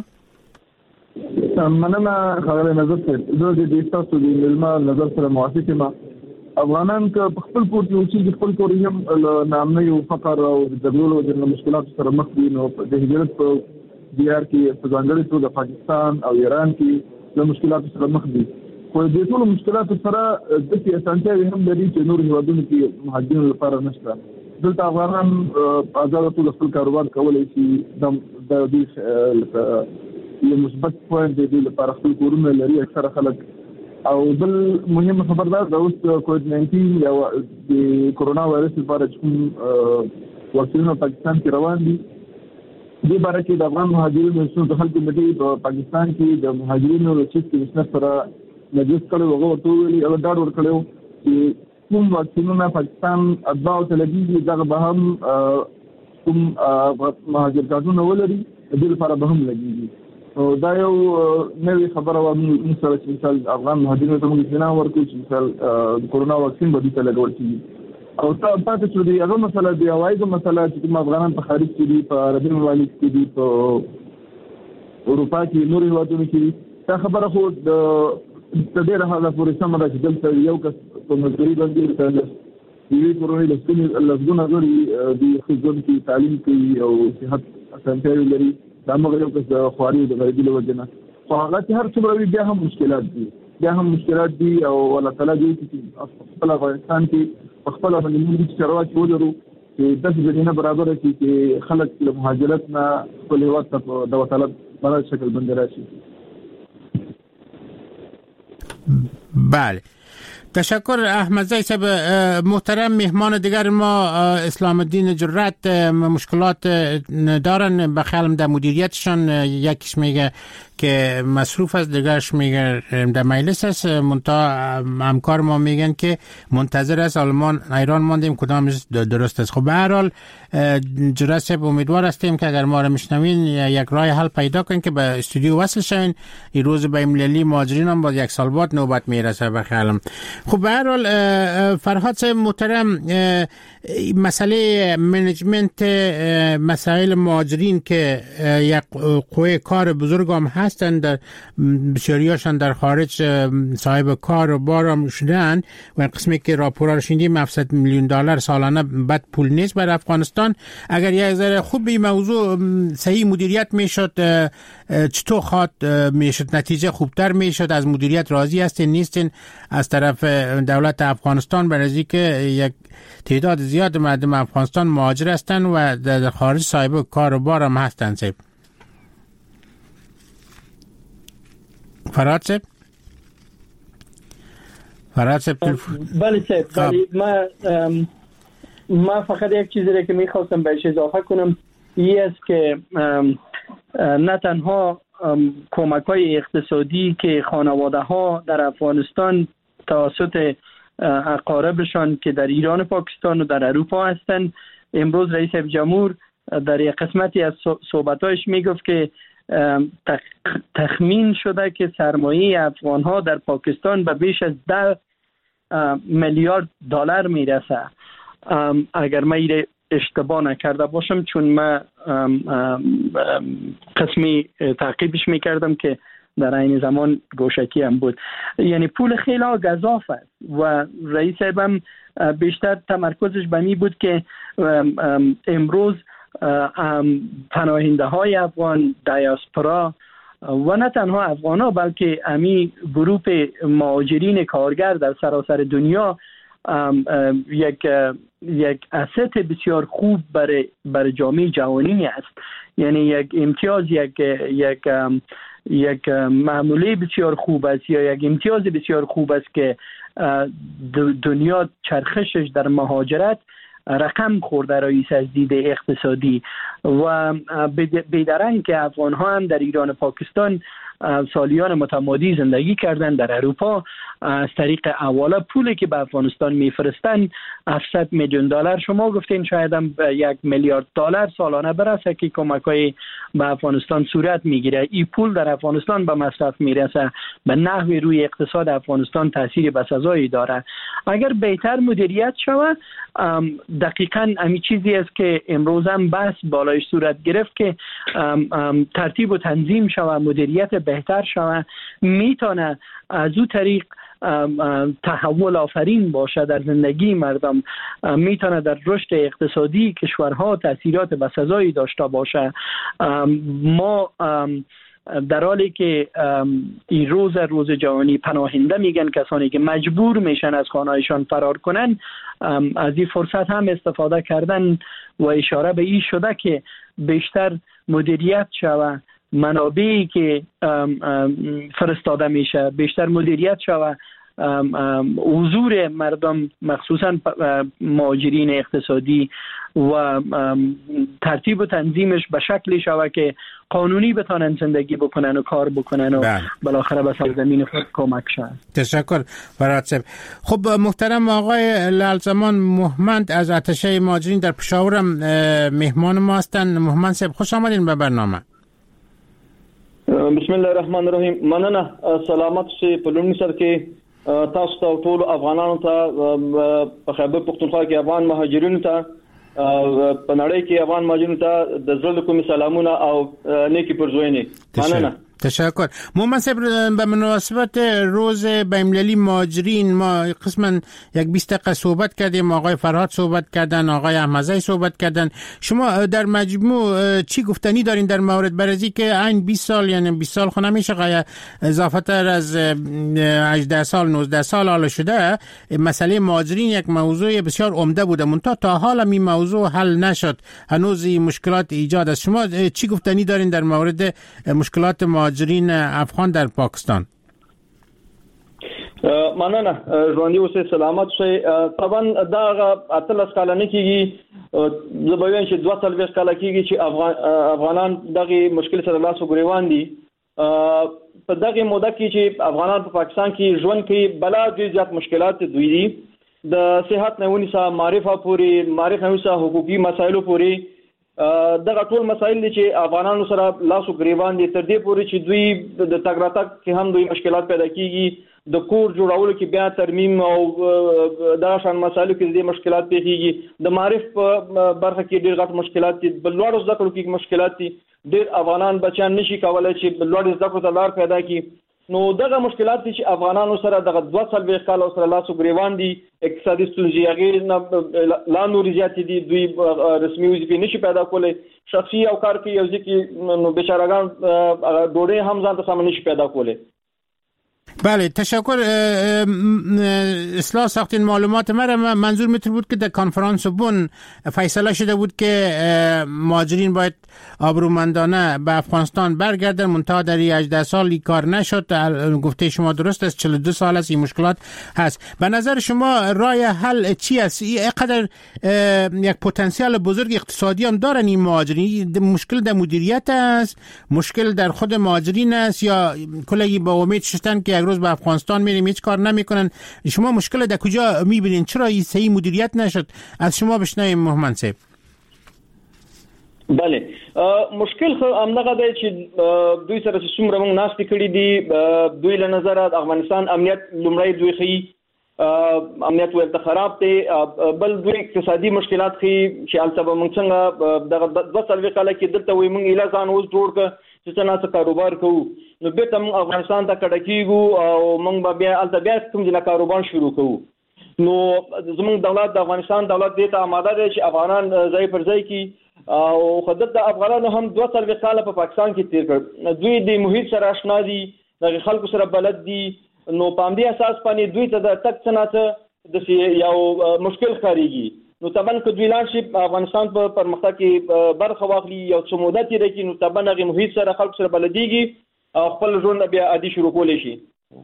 مننه خبره نظر د دې تاسو د ملما نظر سره موافق ما افغانان که خپل کور کې اوسېږي، خپل کور یې هم نامنۍ او فقر او د جګړو د مشکلاتو سره مخ دي، نو د هجرت په دیار کې په ځانګړي توګه پاکستان او ایران کې د مشکلاتو سره مخ دي. خو د ټولو مشکلاتو سره د سي اسانتیاوې هم لري چې نور هیوادونو کې مهاجرینو لپاره نشته. دلته افغانان په آزاده توګه خپل کاروبار کولی شي. د دې یو مثبت پوینټ دی لپاره خپل کورونه لري اکثره خلک. او بل مهم خبردار د اوس کووډ 19 یا د کورونا وایرس لپاره چې واکسینونه پاکستان کې روان دي، دې باره کې د افغان مهاجرینو د خلکو کمیټې په پاکستان کې د مهاجرینو د چیف کمشنر سره مجلس کړی، هغه ورته ویلي او ډاډ ورکړی چې کوم واکسینونه پاکستان اتباعو ته لګېږي دغه به هم کوم مهاجر کارتونه ولري د دې لپاره به هم لګېږي. دا یو نوې خبره وه موږ سره چې مثال افغان مهاجرینو ته موږ اطمینان ورکړو چې مثال د کورونا واکسین به دوی ته لګول کېږي. او پاتې شو د هغه مسله د عوایدو مسله چې کوم افغانان په خارج کې دي، په عربي ممالک کې دي، په اروپا کې نور هېوادونو کې دي. دا خبره خو د ډېره حده پورې سمه ده چې دلته یو کس په مزدوري باندې یوې کورنۍ لسګونه غړي د ښځو کې تعلیم کوي او صحت اسانتیاوې لري. دا مغه یو کس د خواري د غریبۍ له وجې نه، خو هغه چې هر څومره وي بیا هم مشکلات دي او الله تعالی دې چې خپل افغانستان کې په خپله باندې موږ چارواکي ولرو چې داسې زمینه برابره کړي چې خلک له مهاجرت نه خپل هېواد ته په داوطلب بلد شکل باندې راشي. بله، تشکر احمد زئی صاحب محترم. مهمان دیگر ما اسلام الدین جرأت مشکلات دارن به خیالم در مدیریتشان، یکیش میگه که مصروف است، دیگرش میگه در مجلس است. منتها همکار ما میگن که منتظر است آلمان ایران ماندیم کدامش درست است. خب به هر حال جرأت صاحب امیدوار هستیم که اگر ما را میشنوین یک راه حل پیدا کنین که به استودیو وصل شوین. این روز بین‌المللی مهاجرین هم با یک سال بعد نوبت میرسه به خیالم. خب به هر حال فرهاد صاحب محترم، مسئله منیجمنت مسائل مهاجرین که یک قوه کار بزرگ هم هستند، بسیاریاشان در خارج صاحب کار و بار هم شدن و قسمی که راپورا رو شنیدیم 700 میلیون دلار سالانه بد پول نیست برای افغانستان. اگر یک ذره خوب به موضوع صحیح مدیریت میشد چطور خواد میشد نتیجه خوبتر میشد؟ از مدیریت راضی هستین نیستین از طرف دولت افغانستان؟ برای که یک تعداد زیاد مردم افغانستان مهاجر هستند و در خارج صاحب کار و بار هم هستند. صاحب فرهاد صاحب بله صاحب، ما فقط یک چیزی را که میخواستم بهش اضافه کنم این است که نه تنها کمک های اقتصادی که خانواده ها در افغانستان توسط اقاربشان که در ایران و پاکستان و در اروپا هستند، امروز رئیس جمهور در یک قسمتی از صحبتایش میگفت که تخمین شده که سرمایه افغان ها در پاکستان به بیش از 10 میلیارد دلار میرسه. اگر من ایره اشتباه نکرده باشم، چون من قسمی تعقیبش میکردم که در این زمان گوشکی هم بود. یعنی پول خیلی گزاف است و رئیس هم بیشتر تمرکزش به می بود که امروز پناهنده های افغان، دیاسپورا و نه تنها افغان ها بلکه امی گروپ مهاجرین کارگر در سراسر دنیا یک asset بسیار خوب برای جامعه جهانی است. یعنی یک امتیاز، یک معامله بسیار خوب است یا یک امتیاز بسیار خوب است که دنیا چرخشش در مهاجرت رقم خورده رئیس از دید اقتصادی و بیدرنگ که افغان ها هم در ایران و پاکستان سالیان متمادی زندگی کردن، در اروپا از طریق حواله پولی که به افغانستان میفرستن 700 میلیون دلار، شما گفتین شاید هم 1 میلیارد دلار سالانه برسه که کمک‌های به افغانستان صورت میگیره. این پول در افغانستان به مصرف میرسه، به نحوی روی اقتصاد افغانستان تاثیر بسزایی داره. اگر بهتر مدیریت شود، دقیقاً همین چیزی است که امروز هم بحث بالایش صورت گرفت که ترتیب و تنظیم شود، مدیریت بهتر شود، میتونه از او طریق تحول آفرین باشه در زندگی مردم، میتونه در رشد اقتصادی کشورها تاثیرات بسزایی داشته باشه. ما در حالی که این روز جهانی پناهنده میگن کسانی که مجبور میشن از خانه‌هایشان فرار کنن، از این فرصت هم استفاده کردن و اشاره به این شده که بیشتر مدیریت شود، منابعی که فرستاده میشه بیشتر مدیریت شود، حضور مردم مخصوصا مهاجرین اقتصادی و ترتیب و تنظیمش به شکلی شود که قانونی بتونن زندگی بکنن و کار بکنن و بالاخره به سرزمین خود کمک شن. تشکر فرات صاحب. خب محترم آقای لالزمان محمد از اتشه مهاجرین در پشاور مهمان ما هستند. محمد صاحب خوش آمدین به برنامه. بسم الله الرحمن الرحیم. مننه. سلامت شي په لومړي سر کې تاسو ته ټول افغانانو ته په خیبر پختونخوا کې افغان مهاجرینو ته په نړۍ کې افغان مهاجرینو ته د زړه کوم سلامونه او نیکی پرزوینه. مننه. تشکر. محمد صاحب به مناسبت روز بین‌المللی مهاجرین ما قسما یک 20 دقیقه صحبت کردیم، آقای فرهاد صحبت کردن، آقای احمدزی صحبت کردن. شما در مجموع چی گفتنی دارین در مورد برزی که این 20 سال یعنی 20 سال خو نمیشه اضافه تر از 18 سال 19 سال حالا شده مسئله مهاجرین یک موضوع بسیار عمده بوده، منتها تا حالا این موضوع حل نشد، هنوز مشکلات ایجاد است. شما چی گفتنی دارین در مورد مشکلات مهاجرین افغان در پاکستان؟ مننه. ژوندي اوسئ، سلامت شئ. طبعا دا اتلس کاله نه کیږي، زه به وایم چې 42 کاله کیږي چې افغانان دغه مشکل سره لاس وګریوان دي. په دغه موده کې چې افغانان په پاکستان کې ژوند کوي، بلا ډیر زیات مشکلات دوی دي، د صحت نه ونیسه معرفه پوری، معرفه ونیسه حقوقي مسایلو پوری، دغه ټول مسایل دي چې افغانانو سره لاس وګریوان دي. تر دې پورې چې دوی د تګ راتګ کې هم دوی مشکلات پیدا کیږي، د کور جوړولو کې بیا ترمیم او دا شان مسایلو کې دې مشکلات پیښیږي، د معرف برخه کې ډېر غټ مشکلات دي، بل لوړ زده کړو کې مشکلات دي، ډېر افغانان بچیان نشي کولای چې بل لوړ زده کړو ته لار پیدا کړي. نو دغه مشکلات دي چې افغانانو سره دغه 42 کال سره لاس وګریوان دي، اقتصادي ستونزې هغه لا نور زیات دي، دوی رسمي وظیفې نشي پیدا کولای، شخصي او کار کې یو ځکه نو بیچارهګان ډوډۍ هم ځان ته سم نشي پیدا کولای. بله تشکر. اصلاح ساختین معلومات مرا منظور میتر بود که در کنفرانس بن فیصله شده بود که مهاجرین باید آبرومندانه به افغانستان برگردن، منتها در 18 سال این کار نشد. گفته شما درست است، 42 سال است این مشکلات هست. به نظر شما راه حل چی است؟ اینقدر یک پتانسیل بزرگ اقتصادی هم دارن این مهاجرین، مشکل در مدیریت است، مشکل در خود مهاجرین است، یا کلی با امید شدن که یک روز به افغانستان میریم هیچ کار نمیکنن؟ شما مشکل در کجا میبینین؟ چرا این صحیح مدیریت نشد؟ از شما بشنویم محمد صاحب. بله مشکل خو امنغه دی چې دوی سره څومره موږ ناشتي کړی دي، دوی له نظر افغانستان امنیت لومړی دوی خي امنیت ورته خراب دی، بل دوی اقتصادي مشکلات خي چې البته موږ څنګه دغه 2 کال کې دلته وي موږ اله ځان اوس جوړ ک چې څنګه کاروبار کوو، نو به تم افغانستان ته کډه کیږو او موږ بیا البته بیا کوم ځای کاروبار شروع کوو. نو زموږ دولت د افغانستان دولت دې ته آماده دی چې افغانان ځای پر ځای کی او خدای د افغانانو هم 2 کال په پاکستان کې تیر کړ، دوی د محیط سره آشنا دي، د خلکو سره بلد دي، نو په دې اساس باندې دوی ته د تک څنګه د یو مشکل خاريږي. نو طبعا که دوی لاړ شي افغانستان په پرمختګ کې برخه واخلي یو څه موده تیر کړي، نو طبعا هغه محیط سره خلکو سره بلديږي خپل ژوند بیا عادي شروع کول شي.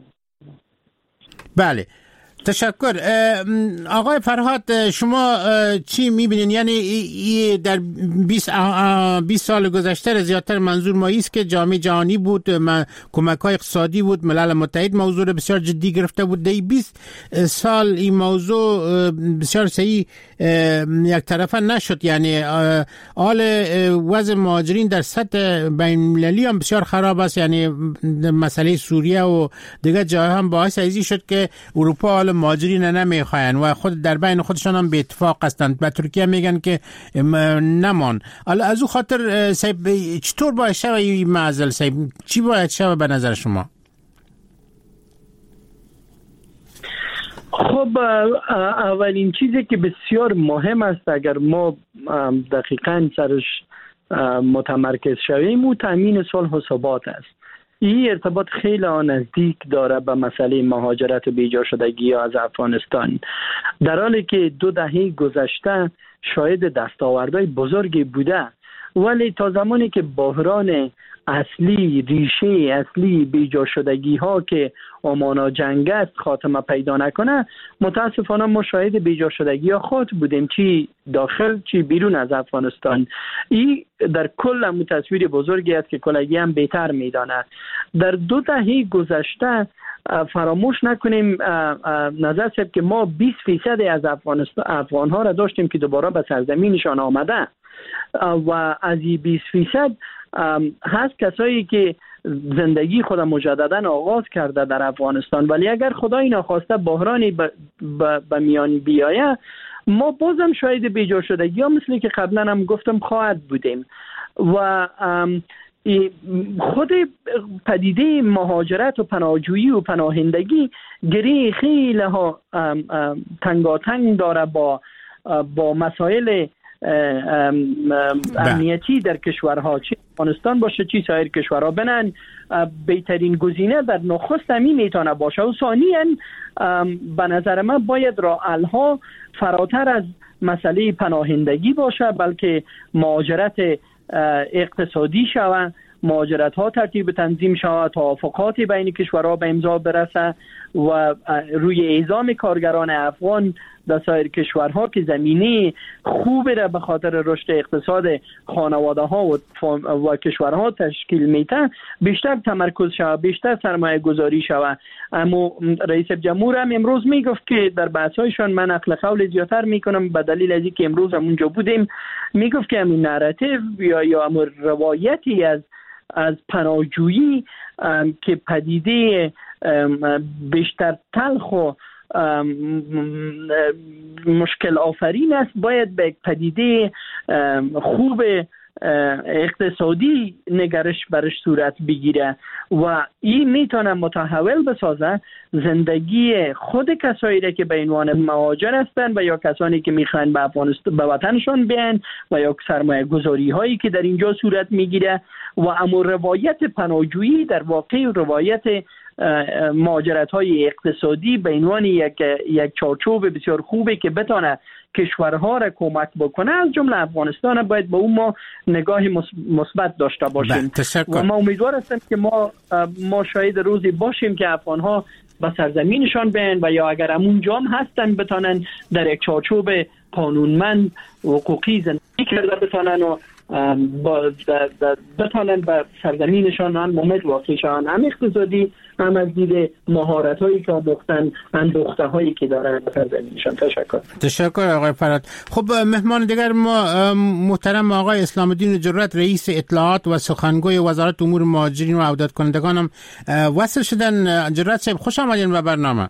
بله، تشکر. آقای فرهاد، شما چی میبینین؟ یعنی در 20 سال گذشته زیادتر منظور مایی است که جامعه جهانی بود، کمک‌های اقتصادی بود، ملل متحد موضوع بسیار جدی گرفته بود. در 20 سال این موضوع بسیار صحیح یک طرفه نشد. یعنی حال وضع مهاجرین در سطح بین‌المللی هم بسیار خراب است. یعنی مسئله سوریه و دیگر جاها هم باعث ازی شد که اروپا مهاجرین نمیخواین و خود در بین خودشان هم به اتفاق هستند. به ترکیه میگن که نمان. حالا از او خاطر صاحب چطور باید شود این معضل؟ صاحب چی باید شود به نظر شما؟ خب اولین چیزی که بسیار مهم است اگر ما دقیقاً سرش متمرکز شویم و تامین صلح و ثبات است. این ارتباط خیلی نزدیک داره به مسئله مهاجرت و بیجا شدگی از افغانستان، در حالی که 2 دهه گذشته شاهد دستاوردهای بزرگی بوده، ولی تا زمانی که بحران اصلی، ریشه اصلی بیجا شدگی ها که امانا جنگ است خاتمه پیدا نکنه، متاسفانه ما شاهد بیجا شدگی ها خود بودیم، چی داخل چی بیرون از افغانستان. این در کل هم تصویر بزرگی است که کلگی هم بهتر میدانه. در 2 دهه گذشته فراموش نکنیم نظر صاحب که ما 20% از افغان ها را داشتیم که دوباره به سرزمینشان آمده و از این 20% هست کسایی که زندگی خود مجددا آغاز کرده در افغانستان، ولی اگر خدای ناخواسته بحرانی به میان بیایه، ما بازم شاید بیجا شدگی ها مثل که قبلا هم گفتم خواهد بودیم. و خود پدیده مهاجرت و پناهجویی و پناهندگی گره خیلی ها تنگاتنگ داره با مسائل امنیتی در کشورها، چه افغانستان باشه چه سایر کشورها. بنان بهترین گزینه در نخست همین میتونه باشه و ثانیاً به نظر من باید راه‌حل‌ها فراتر از مسئله پناهندگی باشه، بلکه مهاجرت اقتصادی شود، مهاجرت ها ترتیب تنظیم شود، توافقات بین کشورها به امضا برسه و روی اعزام کارگران افغان در سایر کشورها که زمینه خوبی را به خاطر رشد اقتصاد خانواده ها و کشورها تشکیل میده بیشتر تمرکز شود، بیشتر سرمایه گذاری شود. اما رئیس جمهور هم امروز میگفت که در بحث‌هایشان من نقل قول زیادتر میکنم به دلیل از اینکه امروز هم اونجا بودیم، میگفت که همین نراتیو یا همون روایتی از پناهجویی که پدیده بیشتر تلخ و مشکل آفرین است، باید به پدیده خوب اقتصادی نگرش برش صورت بگیره و این میتونه متحول بسازه زندگی خود کسایی را که به عنوان مهاجر هستند و یا کسانی که میخوان به افغانستان به وطنشان بیان و یا سرمایه گذاری هایی که در اینجا صورت میگیره. و اما روایت پناهجویی در واقع روایت مهاجرت های اقتصادی به عنوان یک چارچوب بسیار خوبه که بتونه کشورها را کمک بکنه، از جمله افغانستان باید به اون ما نگاه مثبت داشته باشیم و ما امیدوار هستیم که ما شاید روزی باشیم که افغانها به سرزمینشان بیان و یا اگر همون جام هستن بتونن در یک چارچوب قانونمند حقوقی زندگی کرده بتونن و بتونن به سرزمینشان هم ممد واقعشان هم اقتصادی هم از دید مهارت هایی که آموختن اندوخته هایی که دارن به سرزمینشان. تشکر آقای فرهاد. خب مهمان دیگر ما محترم آقای اسلام الدین جرات، رئیس اطلاعات و سخنگوی وزارت امور مهاجرین و عودت کنندگان هم وصل شدن. جرات صاحب خوش آمدین به برنامه.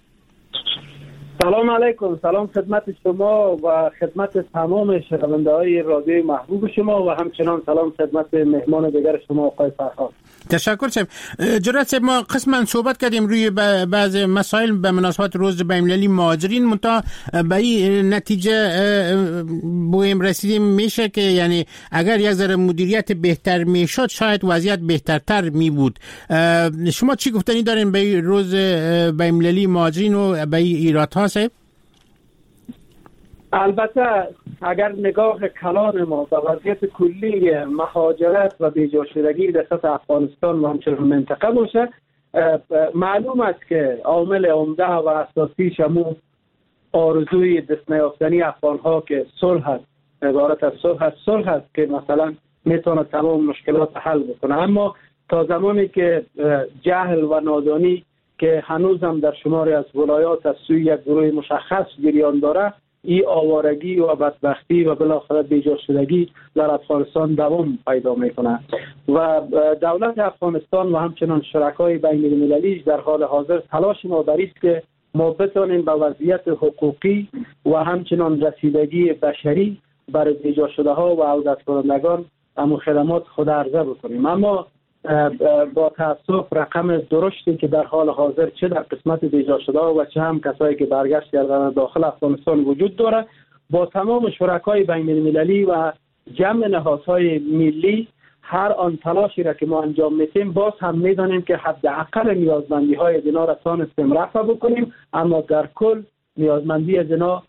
سلام علیکم، سلام خدمت شما و خدمت تمام شنونده های رادیوی محبوب شما و همچنان سلام خدمت مهمان دیگر شما آقای فرهاد. تشکر صاحب. جرات صاحب، ما قسما صحبت کردیم روی بعض مسائل به مناسبت روز بین‌المللی مهاجرین، منتها به این نتیجه بویم رسیدیم میشه که یعنی اگر یک ذره مدیریت بهتر میشد شاید وضعیت بهترتر می بود. شما چی گفتنی دارین به روز بین‌المللی مهاجرین و به ایرادها صاحب؟ البته اگر نگاه کلان ما به وضعیت کلی مهاجرت و بیجا شدگی در سطح افغانستان و همچنین منطقه باشه، معلوم است که عامل عمده و اساسی شمو آرزوی دست نیافتنی افغان‌ها که صلح است، عبارت از صلح است که مثلا میتونه تمام مشکلات حل بکنه. اما تا زمانی که جهل و نادانی که هنوز هم در شماری از ولایات از سوی یک گروه مشخص جریان داره، این آوارگی و بدبختی و بالاخره بیجا شدگی در افغانستان دوام پیدا میکنه و دولت افغانستان و همچنان شرکای بین المللی در حال حاضر تلاش ما بر است که ما بتوانیم به وضعیت حقوقی و همچنان رسیدگی بشری برای بیجا شده ها و عودت کنندگان اما خدمات خود عرضه بکنیم. اما با تاسف رقم درشتی که در حال حاضر چه در قسمت بیجا شده و چه هم کسایی که برگشت کردن داخل افغانستان وجود داره، با تمام شرکای بین المللی و جمع نهادهای ملی هر آن تلاشی را که ما انجام میتیم باز هم میدانیم که حداقل نیازمندی های دینا را تانستیم رفع بکنیم، اما در کل نیازمندی دینا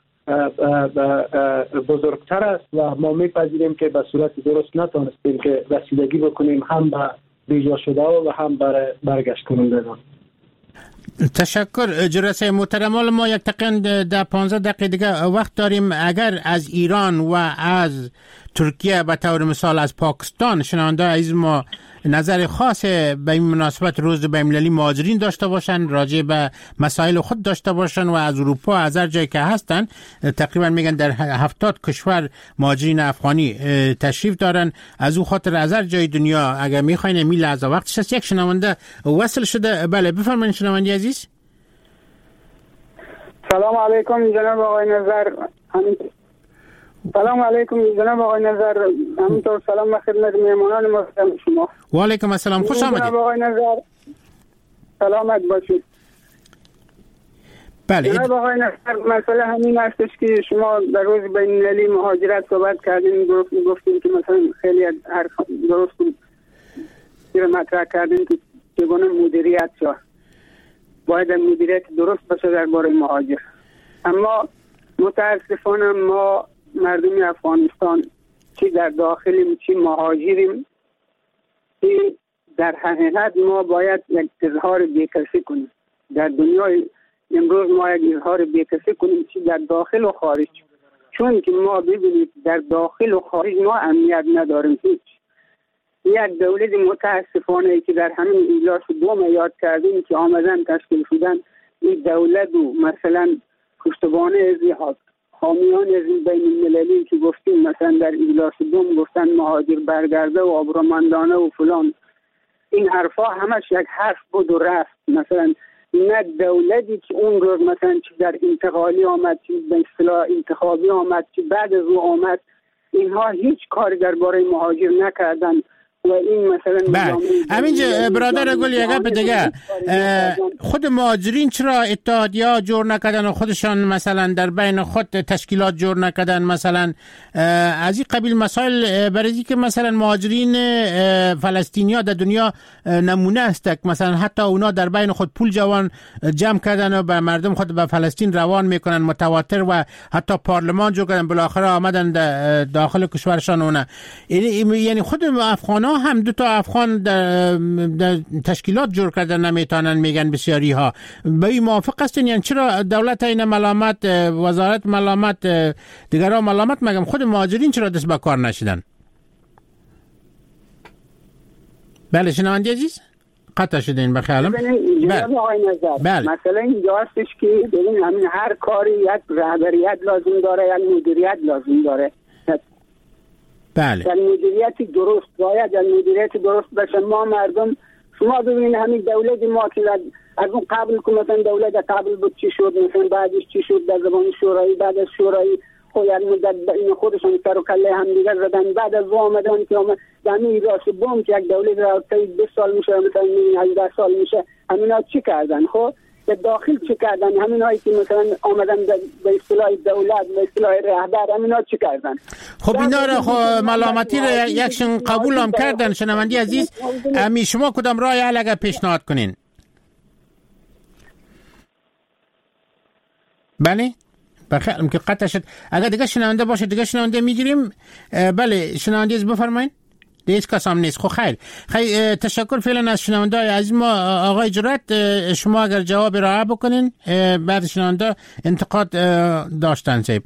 بزرگتر است و ما میپذیریم که به صورت درست نتانستیم که رسیدگی بکنیم هم به بیجا شده و هم برای برگشت کنندگان. تشکر جلسه محترم. ما یک تقریبا در 15 دقیقه دیگه وقت داریم. اگر از ایران و از ترکیه به طور مثال از پاکستان شنونده عزیز ما نظر خاص به این مناسبت روز بین‌المللی مهاجرین داشته باشن، راجع به مسائل خود داشته باشن و از اروپا از هر جایی که هستن، تقریبا میگن در 70 کشور مهاجرین افغانی تشریف دارن، از او خاطر از هر جای دنیا اگر میخواین این لحظه وقتش است. یک شنونده وصل شده. بله بفرمایید شنونده عزیز. سلام علیکم جناب آقای نظر. سلام علیکم جناب آقای نظر. همینطور سلام و خدمت مهمانان محترم شما. و علیکم السلام، خوش آمدید جناب آقای نظر. سلامت باشید. بله جناب آقای نظر، مسئله همین هستش که شما در روز بین‌المللی مهاجرت صحبت کردین، گفتین که مثلا خیلی هر درست مطرح کردین که چگونه مدیریت شد، باید مدیریت درست باشه درباره مهاجر. اما متاسفانه ما مردم افغانستان چی در داخلیم چی مهاجریم، که در حقیقت ما باید یک اظهار بی‌کسی کنیم در دنیای امروز، ما یک اظهار بی‌کسی کنیم چی در داخل و خارج، چون که ما ببینید در داخل و خارج ما امنیت نداریم هیچ. یک دولت متاسفانه که در همین اجلاس دوم یاد کردیم که آمدن تشکیل شدن، این دولت و مثلا پشتوانه از حامیان از بین المللی که گفتیم مثلا در اجلاس دوم گفتن مهاجر برگرده و آبرومندانه و فلان، این حرفا همش یک حرف بود و رفت. مثلا نه دولتی که اون روز مثلا چی در انتقالی آمد چی به اصطلاح انتخابی آمد چی بعد از او آمد، اینها هیچ کاری درباره مهاجر نکردن. و این مثلا همینجا برادر گل یک گپ دیگه، خود مهاجرین چرا اتحادیه جور نکردن و خودشان مثلا در بین خود تشکیلات جور نکردن؟ مثلا از این قبیل مسائل، برای که مثلا مهاجرین فلسطینیا در دنیا نمونه است، مثلا حتی اونا در بین خود پول جمع کردن و به مردم خود به فلسطین روان میکنن متواتر و حتی پارلمان جور کردن، بالاخره آمدن داخل کشورشان. اونا یعنی خود افغانا هم دو تا افغان در تشکیلات جور کردن نمیتونن، میگن بسیاری ها. به این موافق هستین؟ یعنی چرا دولت این ملامت، وزارت ملامت، دیگران ملامت، مگم خود مهاجرین چرا دست به کار نشدن؟ بله شنونده عزیز قطع شدین بخیالم. جناب آقای نظر، مثلا اینجا هستش که ببین همین هر کاری یک رهبریت لازم داره، یک مدیریت لازم داره. بله. در مدیریت درست باید در مدیریت درست باشه. ما مردم، شما ببینید همین دولت ما که از اون قبل که مثلا دولت قبل بود چی شد، مثلا بعدش چی شد در زمان شورایی، بعد از شورایی خود مدت این خودشون سر و کله هم دیگر زدن، بعد از آمدن که در این راست بوم که یک دولت را 20 سال میشه مثلا 18 سال میشه، همینا چی کردن؟ خب داخل چی کردن؟ همین هایی که مثلا آمدن به اصطلاح دولت، به اصطلاح رهبر، همین ها چی کردن؟ خب اینا را خب ملامتی را یکشون قبول هم کردن. شنوندی عزیز، امی شما کدام راه حل اگر پیشنهاد کنین؟ بله بخیر که قطع شد. اگر دیگه شنونده باشه دیگه شنونده میگیریم. بله شنونده از بفرمایید. دیگه کس هم نیست. خیلی تشکر فعلا از شنونده از ما. آقای جرأت شما اگر جواب ارائه بکنین بعد شنونده انتقاد داشتن سیب.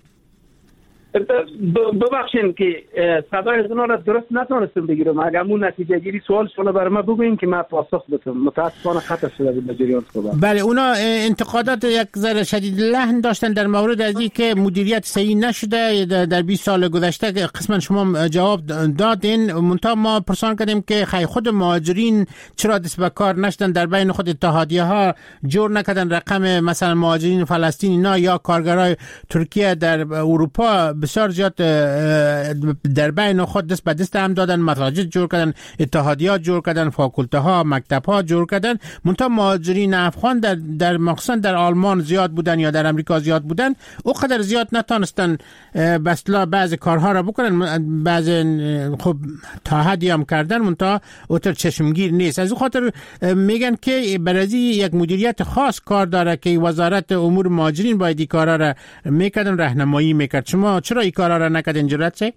ببخشین که صدای از اونا را درست نتونستم بگیرم. اگر اون نتیجه گیری سوال شما برای من بگوین که من پاسخ بدم. متاسفانه خطا شده به جریان صحبت. بله اونا انتقادات یک ذره شدید لحن داشتن در مورد از این که مدیریت صحیح نشده در 20 سال گذشته. قسما شما جواب دادین، منتها ما پرسان کردیم که خود مهاجرین چرا دست به کار نشدن، در بین خود اتحادیه ها جور نکردن رقم مثلا مهاجرین فلسطینی اینا یا کارگرای ترکیه در اروپا بسیار زیاد در بین خود دست به دست هم دادن، مساجد جور کردن، اتحادیات جور کردن، فاکولته ها، مکتب ها جور کردن. منتها مهاجرین افغان در مخصوصا در آلمان زیاد بودن یا در امریکا زیاد بودن، او قدر زیاد نتونستن بسلا بعض کارها را بکنن، بعض خب تاهدی هم کردن منتها اوتر چشمگیر نیست. از خاطر میگن که برای یک مدیریت خاص کار داره که وزارت امور مهاجرین باید این کارا را میکردن، راهنمایی میکرد. شما چرا این کارا را نکردین جرأت سه؟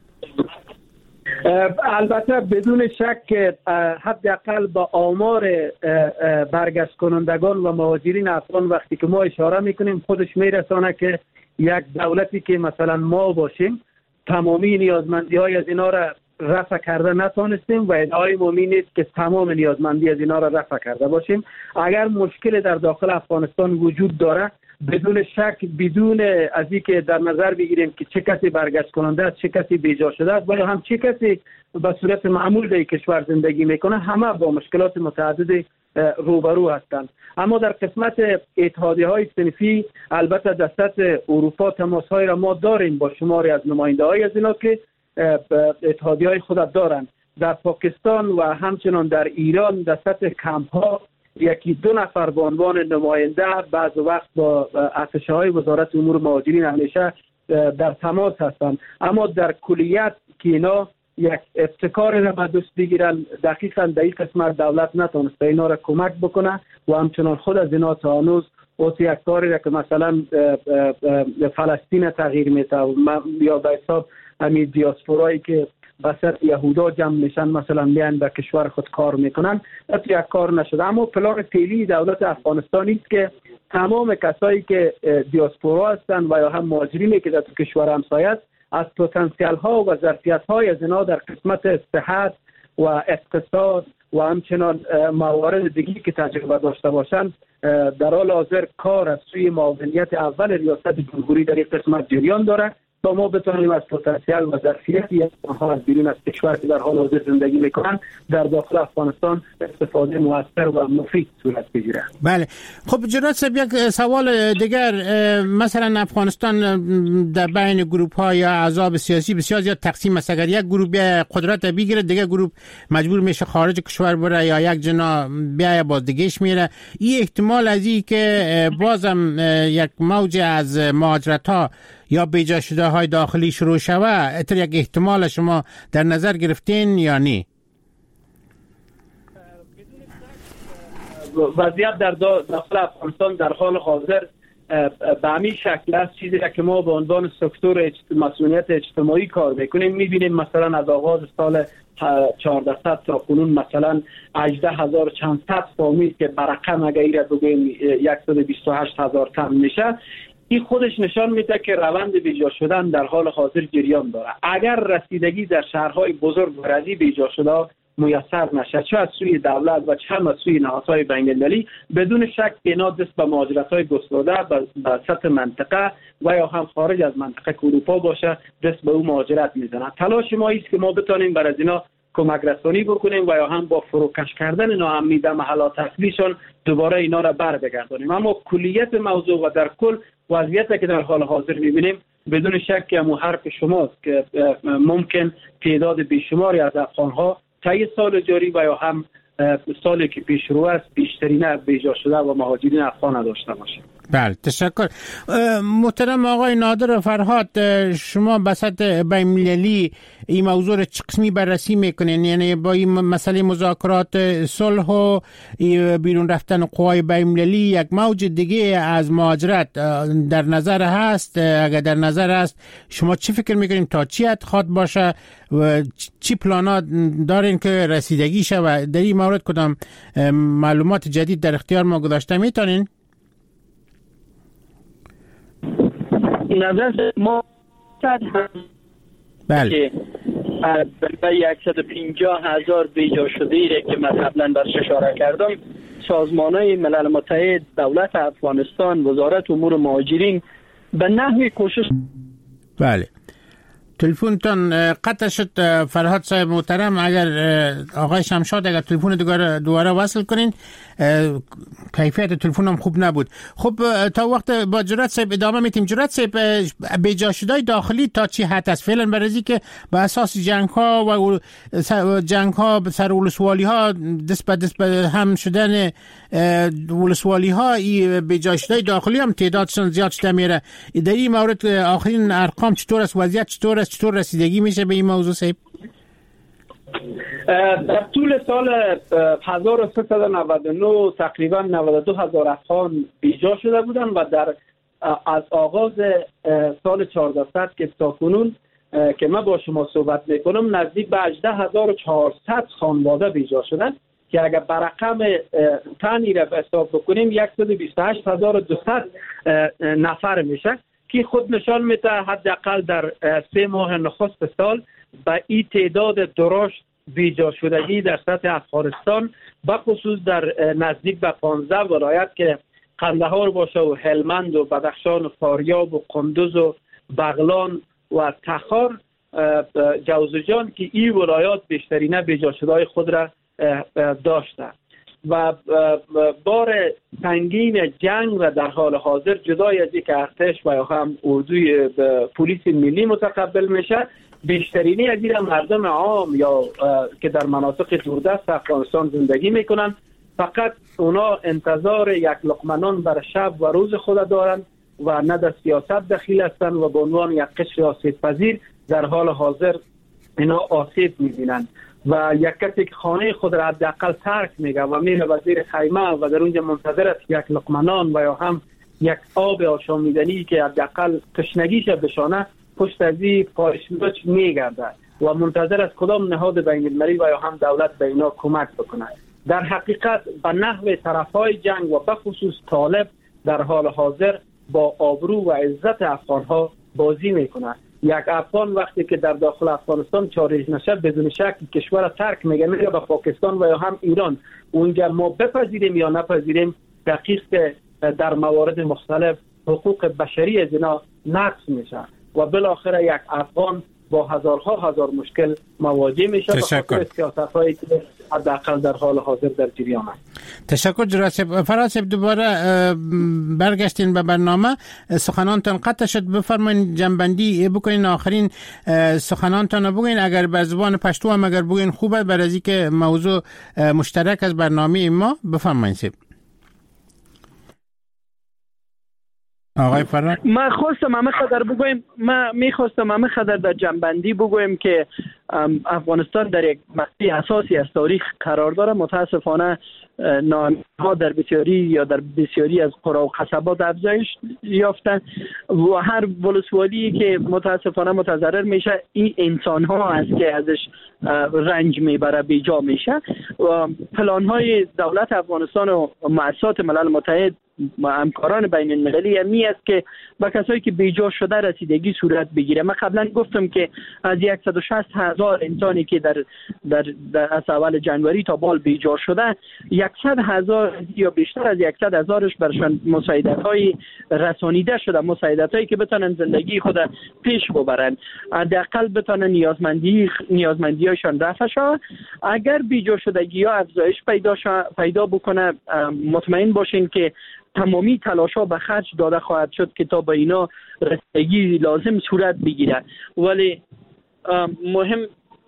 البته بدون شک حداقل با آمار برگشت کنندگان و مهاجرین افغان وقتی که ما اشاره میکنیم خودش میرسانه که یک دولتی که مثلا ما باشیم تمامی نیازمندی های از اینا را رفع کرده نتونستیم و ادعای ما نیست که تمام نیازمندی از اینا را رفع کرده باشیم. اگر مشکل در داخل افغانستان وجود داره بدون شک بدون از اینکه در نظر بگیریم که چه کسی برگشت کننده است، چه کسی بیجا شده است و هم چه کسی به صورت معمول در کشور زندگی میکنه، همه با مشکلات متعدد روبرو هستند. اما در قسمت اتحادیه های صنفی البته در سطح اروپا تماس های را ما داریم با شماری از نماینده های از اینا که اتحادیه های خود دارند. در پاکستان و همچنان در ایران در سطح کمپ ها یکی دو نفر به عنوان نماینده بعض وقت با اتشه های وزارت امور مهاجرین همیشه در تماس هستند. اما در کلیت که اینا یک ابتکار را به دست بگیرن دقیقاً در این قسمت دولت نتونسته اینا را کمک بکنه و همچنان خود از اینا تا هنوز یک کاری را که مثلا فلسطین تغییر میده یا به حساب همین دیاسپورایی که بسیار یهودا جمع میشن مثلا میان به کشور خود کار میکنن یک کار نشده. اما پلان فعلی دولت افغانستان است که تمام کسایی که دیاسپورا هستند و یا هم مهاجرینی که در کشور همسایه است از پتانسیل ها و ظرفیت های از اینا در قسمت صحت و اقتصاد و همچنان موارد دیگری که تجربه داشته باشند در حال حاضر کار از سوی معاونیت اول ریاست جمهوری در این قسمت جریان داره تا ما بتوانیم از پتانسیل و ظرفیتی آنها از بیرون از کشور که در حال حاضر زندگی میکنن در داخل افغانستان استفاده موثر و مفید صورت بگیره. بله خب جناب صاحب یک سوال دیگر، مثلا افغانستان در بین گروه ها یا احزاب سیاسی بسیار زیاد تقسیم است. اگر یک گروه بیا قدرت بگیره دیگه گروه مجبور میشه خارج کشور بره یا یک جنا بیا باز دیگهش میره. این احتمال از این که بازم یک موج از مهاجرت ها یا بیجا شده های داخلی شروع شوه اتر یک احتمال شما در نظر گرفتین یا نی؟ وضعیت در داخل افغانستان در حال حاضر به همین شکل است. چیزی که ما به عنوان سکتور مسئولیت اجتماعی کار میکنیم میبینیم مثلا از آغاز سال 1400 تا کنون مثلا 18000 چند صد فامیل که برقم اگر ایره بگویم 128000 تن میشه، این خودش نشان میده که روند بیجا شدن در حال حاضر جریان داره. اگر رسیدگی در شهرهای بزرگ و رزی بیجا شده میسر نشه چه از سوی دولت و چه از سوی نهادهای بین‌المللی، بدون شک اینا دست به مهاجرت‌های گسترده به سطح منطقه و یا هم خارج از منطقه اروپا باشه دست به اون مهاجرت میزنه. تلاش ما است که ما بتونیم برای اینا کمک رسانی بکنیم و یا هم با فروکش کردن اینا هم میده محلات اصلیشون دوباره اینا را بر بگردانیم. اما کلیت موضوع و در کل وضعیتی که در حال حاضر میبینیم بدون شک همون حرف شماست که ممکن تعداد بیشماری از افغان‌ها طی سال جاری و یا هم سالی که پیش رو است بیشترین بیجا شده و مهاجرین افغان داشته باشه. بله تشکر. محترم آقای نادر فرهاد، شما بسط بین المللی این موضوع را چه قسمی بررسی میکنین؟ یعنی با این مسئله مذاکرات صلح و بیرون رفتن قوای بین المللی یک موج دیگه از مهاجرت در نظر هست؟ اگر در نظر هست شما چی فکر میکنین تا چی حد خواد باشه و چی پلانات دارین که رسیدگی شه و در این مورد کدام معلومات جدید در اختیار ما گذاشته میتونین؟ نظر ما بله به 150,000 بیجا شده ای که من قبلا برش اشاره کردم، سازمان‌های ملل متحد، دولت افغانستان، وزارت امور مهاجرین به نحوی کوشش. بله تلفنتان قطع شد فرهاد صاحب محترم. اگر آقای شمشاد اگر تلفن دوباره وصل کنین، کیفیت تلفن هم خوب نبود. خب تا وقت با جرات صاحب ادامه میتیم. جرات صاحب بیجا شدای داخلی تا چی حد است فعلا برای که به اساس جنگ ها و سر ولسوالی ها دست به هم شدن ولسوالی ها بیجا شدای داخلی هم تعدادشون زیاد شده میره. در این مورد آخرین ارقام چطور است؟ وضعیت چطور است؟ چطور رسیدگی میشه به این موضوع صاحب؟ در طول سال 1399 تقریبا 92,000 افغان بیجا شده بودند و از آغاز سال 1400 که تاکنون که من با شما صحبت میکنم نزدیک به 18,400 خانواده بیجا شدند که اگر به رقم تنی را حساب بکنیم 128,200 نفر میشه که خود نشان میده حداقل در 3 ماه نخست سال به این تعداد درشت بیجا شدگی در سطح افغانستان به خصوص در نزدیک به 15 ولایت که قندهار باشه و هلمند و بدخشان و فاریاب و قندوز و بغلان و تخار جوزجان که این ولایات بیشترین بیجا شده‌های خود را داشته و بار سنگین جنگ و در حال حاضر جدای از یک ارتش و یا هم اردوی پلیس ملی متقبل میشه، بیشترینی از این مردم عام یا که در مناطق دوردست افغانستان زندگی میکنن فقط اونا انتظار یک لقمه نان بر شب و روز خود دارن و نه در سیاست دخیل هستن و به عنوان یک قشر آسیب پذیر در حال حاضر اینا آسیب میبینن و یک کسی که خانه خود را حداقل ترک میگه و میره به زیر خیمه و در اونجا منتظر است یک لقمه نان و یا هم یک آب آشامیدنی که حداقل تشنگیش بشانه، پشت از این پایشلوچ میگرده و منتظر است کدام نهاد بین المللی و یا هم دولت به اینا کمک بکنه. در حقیقت به نحو طرفهای جنگ و به خصوص طالب در حال حاضر با آبرو و عزت افغانها بازی میکنه. یک افغان وقتی که در داخل افغانستان چارج نشه بدون شک کشور ترک میگه میره به پاکستان و یا هم ایران. اونجا ما بپذیریم یا نپذیریم دقیق که در موارد مختلف حقوق بشری از اینا نقض میشه و بالاخره یک افغان با هزار مشکل مواجه میشه به خاطر سیاست‌هایی که حداقل در حال حاضر در جریان است. تشکر جناب فرهاد صاحب. دوباره برگشتین به برنامه، سخنانتان قطع شد. بفرمایید جنبندی بکنین، آخرین سخنانتان بگوین، اگر به زبان پشتو هم اگر بگوین خوبه برای از اینکه موضوع مشترک از برنامه ما. بفرمایید صاحب. آقای فرهاد، من میخواستم همه خدر در جنبندی بگویم که افغانستان در یک مقطع اساسی از تاریخ قرار داره. متاسفانه ناامنی‌ها در بسیاری از قرا و قصبات افزایش یافتن و هر ولسوالی که متاسفانه متضرر میشه این انسان ها است که ازش رنج میبره، بیجا میشه. پلان‌های دولت افغانستان و مؤسسات ملل متحد و همکاران بین المللی همی است که با کسایی که بیجا شده رسیدگی صورت بگیره. من قبلا گفتم که از 160,000 انسانی که در از اول جنوری تا بال بیجا شده، 100,000 یا بیشتر از 100,000ش برشان مساعدت‌های رسانیده شده، مساعدت‌هایی که بتونن زندگی خود پیش ببرن، حداقل بتونن نیازمندی‌هاشون رفع شه. اگر بیجا شدگی ها افزایش پیدا بکنه، مطمئن باشین که تمامی تلاش‌ها به خرج داده خواهد شد که تا به اینا رسیدگی لازم صورت بگیره. ولی مهم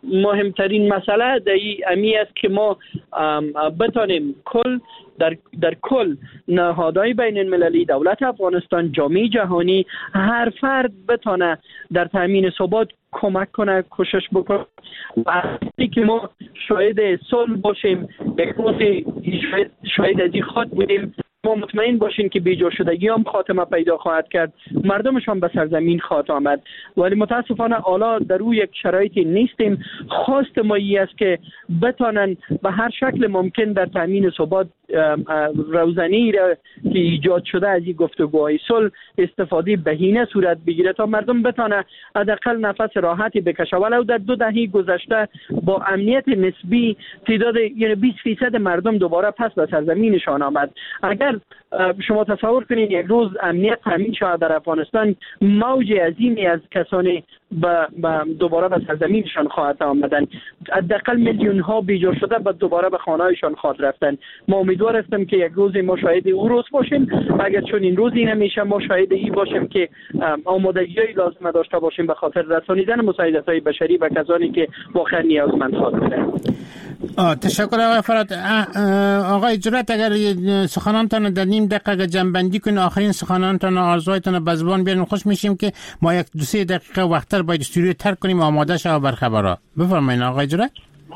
مهمترین مسئله امی است که ما بتانیم در کل نهادهای بین المللی، دولت افغانستان، جامعه جهانی، هر فرد بتانه در تامین ثبات کمک کنه، کوشش بکنه و که ما شاهد صلح باشیم. یک روز شاهد از این خاط بودیم، ما مطمئن باشین که بیجا شدگی هم خاتمه پیدا خواهد کرد، مردمش هم به سرزمین خواهد آمد. ولی متاسفانه حالا در روی یک شرایطی نیستیم. خواست ما ای است که بتانن به هر شکل ممکن در تامین ثبات روزنی را که ایجاد شده از این گفتگوهای صلح استفاده بهینه صورت بگیره تا مردم بتانه حداقل نفس راحتی بکشه. ولو در 2 دهه گذشته با امنیت نسبی تعداد 20% مردم دوباره پس به سرزمینشان آمد. اگر شما تصور کنید یک روز امنیت تامین شود در افغانستان، موج عظیمی از کسانی دوباره به سرزمینشان خواهد آمدن. حداقل میلیون ها بیجا شده و دوباره به خانه‌هایشان خواهد رفتن. ما امیدوار هستیم که یک روز ما شاهد او روز باشیم. اگر چون این روزی نمیشه، ما شاهد ای باشیم که آمادگی‌های لازم داشته باشیم به خاطر رسانیدن مساعدت‌های بشری به کسانی که واقعا نیازمند هستند. تشکر آقای فرهاد. آقای جرأت، اگر سخنانتان در نیم دقیقه جنبندی کنید، آخرین سخنانتان، آرزوهایتان به زبان بیارین، خوش میشیم که ما 1-2 دقیقه وقتر باید استودیو ترک کنیم آماده شو بر خبرها. بفرمایید آقای جرأت.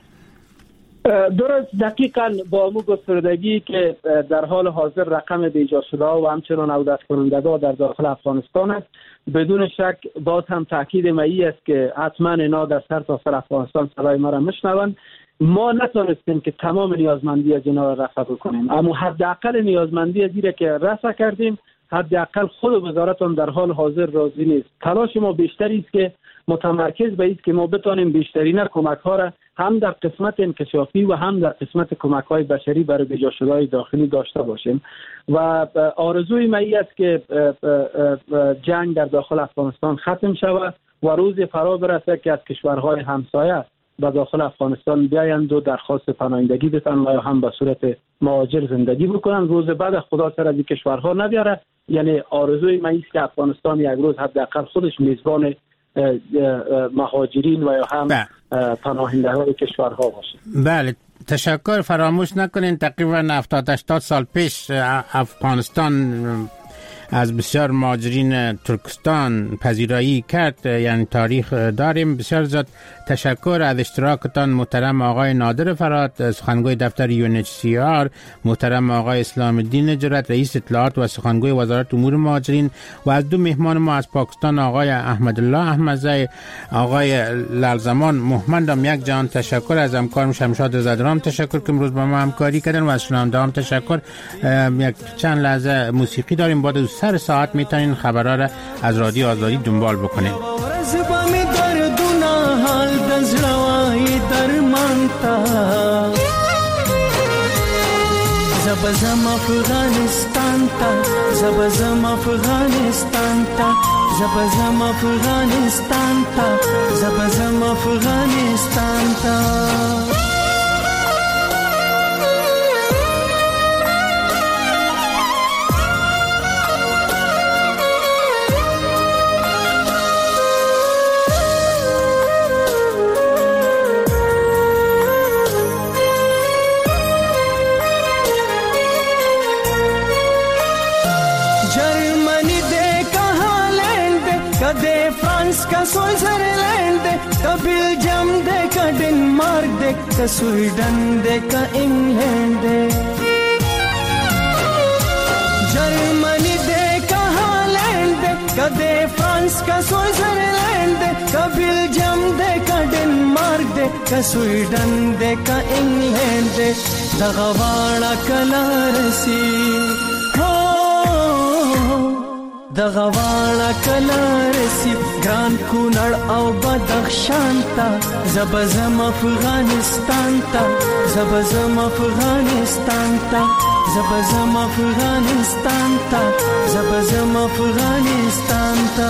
درست، دقیقاً با مو گستردگی که در حال حاضر رقم بیجا شده و همچنان عودت کنندگان در داخل افغانستان است، بدون شک باز هم تاکید مایی است که حتما اینا در سرتاسر افغانستان صدای ما را میشنوند. ما نتونستیم که تمام نیازمندی از اینا را رفع بکنیم، اما حداقل نیازمندی از اینا که رفع کردیم، حداقل خود وزارت هم در حال حاضر راضی نیست. تلاش ما بیشتری است که متمرکز به است که ما بتونیم بیشترین کمک ها را هم در قسمت انکشافی و هم در قسمت کمک های بشری برای بیجا شده‌های داخلی داشته باشیم. و آرزوی ما است که جنگ در داخل افغانستان ختم شود و روزی فرا برسه که از کشورهای همسایه به داخل افغانستان بیایند و درخواست پناهندگی بدن و هم به صورت مهاجر زندگی بکنن. روز بعد خدا سر از این کشورها نبیاره. یعنی آرزوی من است که افغانستان یک روز حداقل خودش میزبان مهاجرین و یا هم پناهنده های کشورها باشه. بله، تشکر. فراموش نکنین تقریبا 70-80 سال پیش افغانستان از بسیار مهاجرین ترکستان پذیرایی کرد، یعنی تاریخ داریم. بسیار زیاد تشکر از اشتراکتان محترم آقای نادر فرهاد، سخنگوی دفتر UNHCR، محترم آقای اسلام الدین جرأت، رئیس اطلاعات و سخنگوی وزارت امور مهاجرین، و از 2 مهمان ما از پاکستان آقای احمدالله احمدزی، آقای لالزمان محمد. یک جان تشکر از همکارم شمشاد زدران، تشکر که امروز با ما همکاری کردن و از شنونده‌ام تشکر. یک چند لحظه موسیقی داریم، بعد سر ساعت میتونین خبرها را از رادیو آزادی دنبال بکنین. زبزم افغانستان تا، زبزم افغانستان تا، زبزم افغانستان تا، زبزم افغانستان تا. का स्विट्जरलैंड का बेल्जियम दे का डेनमार्क दे का स्वीडन दे का इंग्लैंड दे, जर्मनी दे का हॉलैंड दे का दे फ्रांस का स्विट्जरलैंड दे का बेल्जियम दे का डेनमार्क दे का स्वीडन दे का इंग्लैंड दे. दगवाड़ा कलारसी दغواړه کلار سی ګران کونړ او بدخشان ته زبزم افغانستان ته زبزم افغانستان ته زبزم افغانستان ته زبزم افغانستان ته.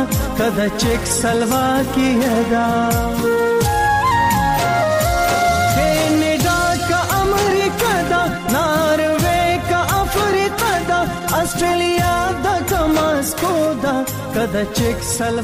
कदा चेकोस्लोवाकिया कनाडा का अमेरिका दा नॉर्वे का अफ्रीका दा ऑस्ट्रेलिया दा का मॉस्को दा कदा चेकोस्लोवाकिया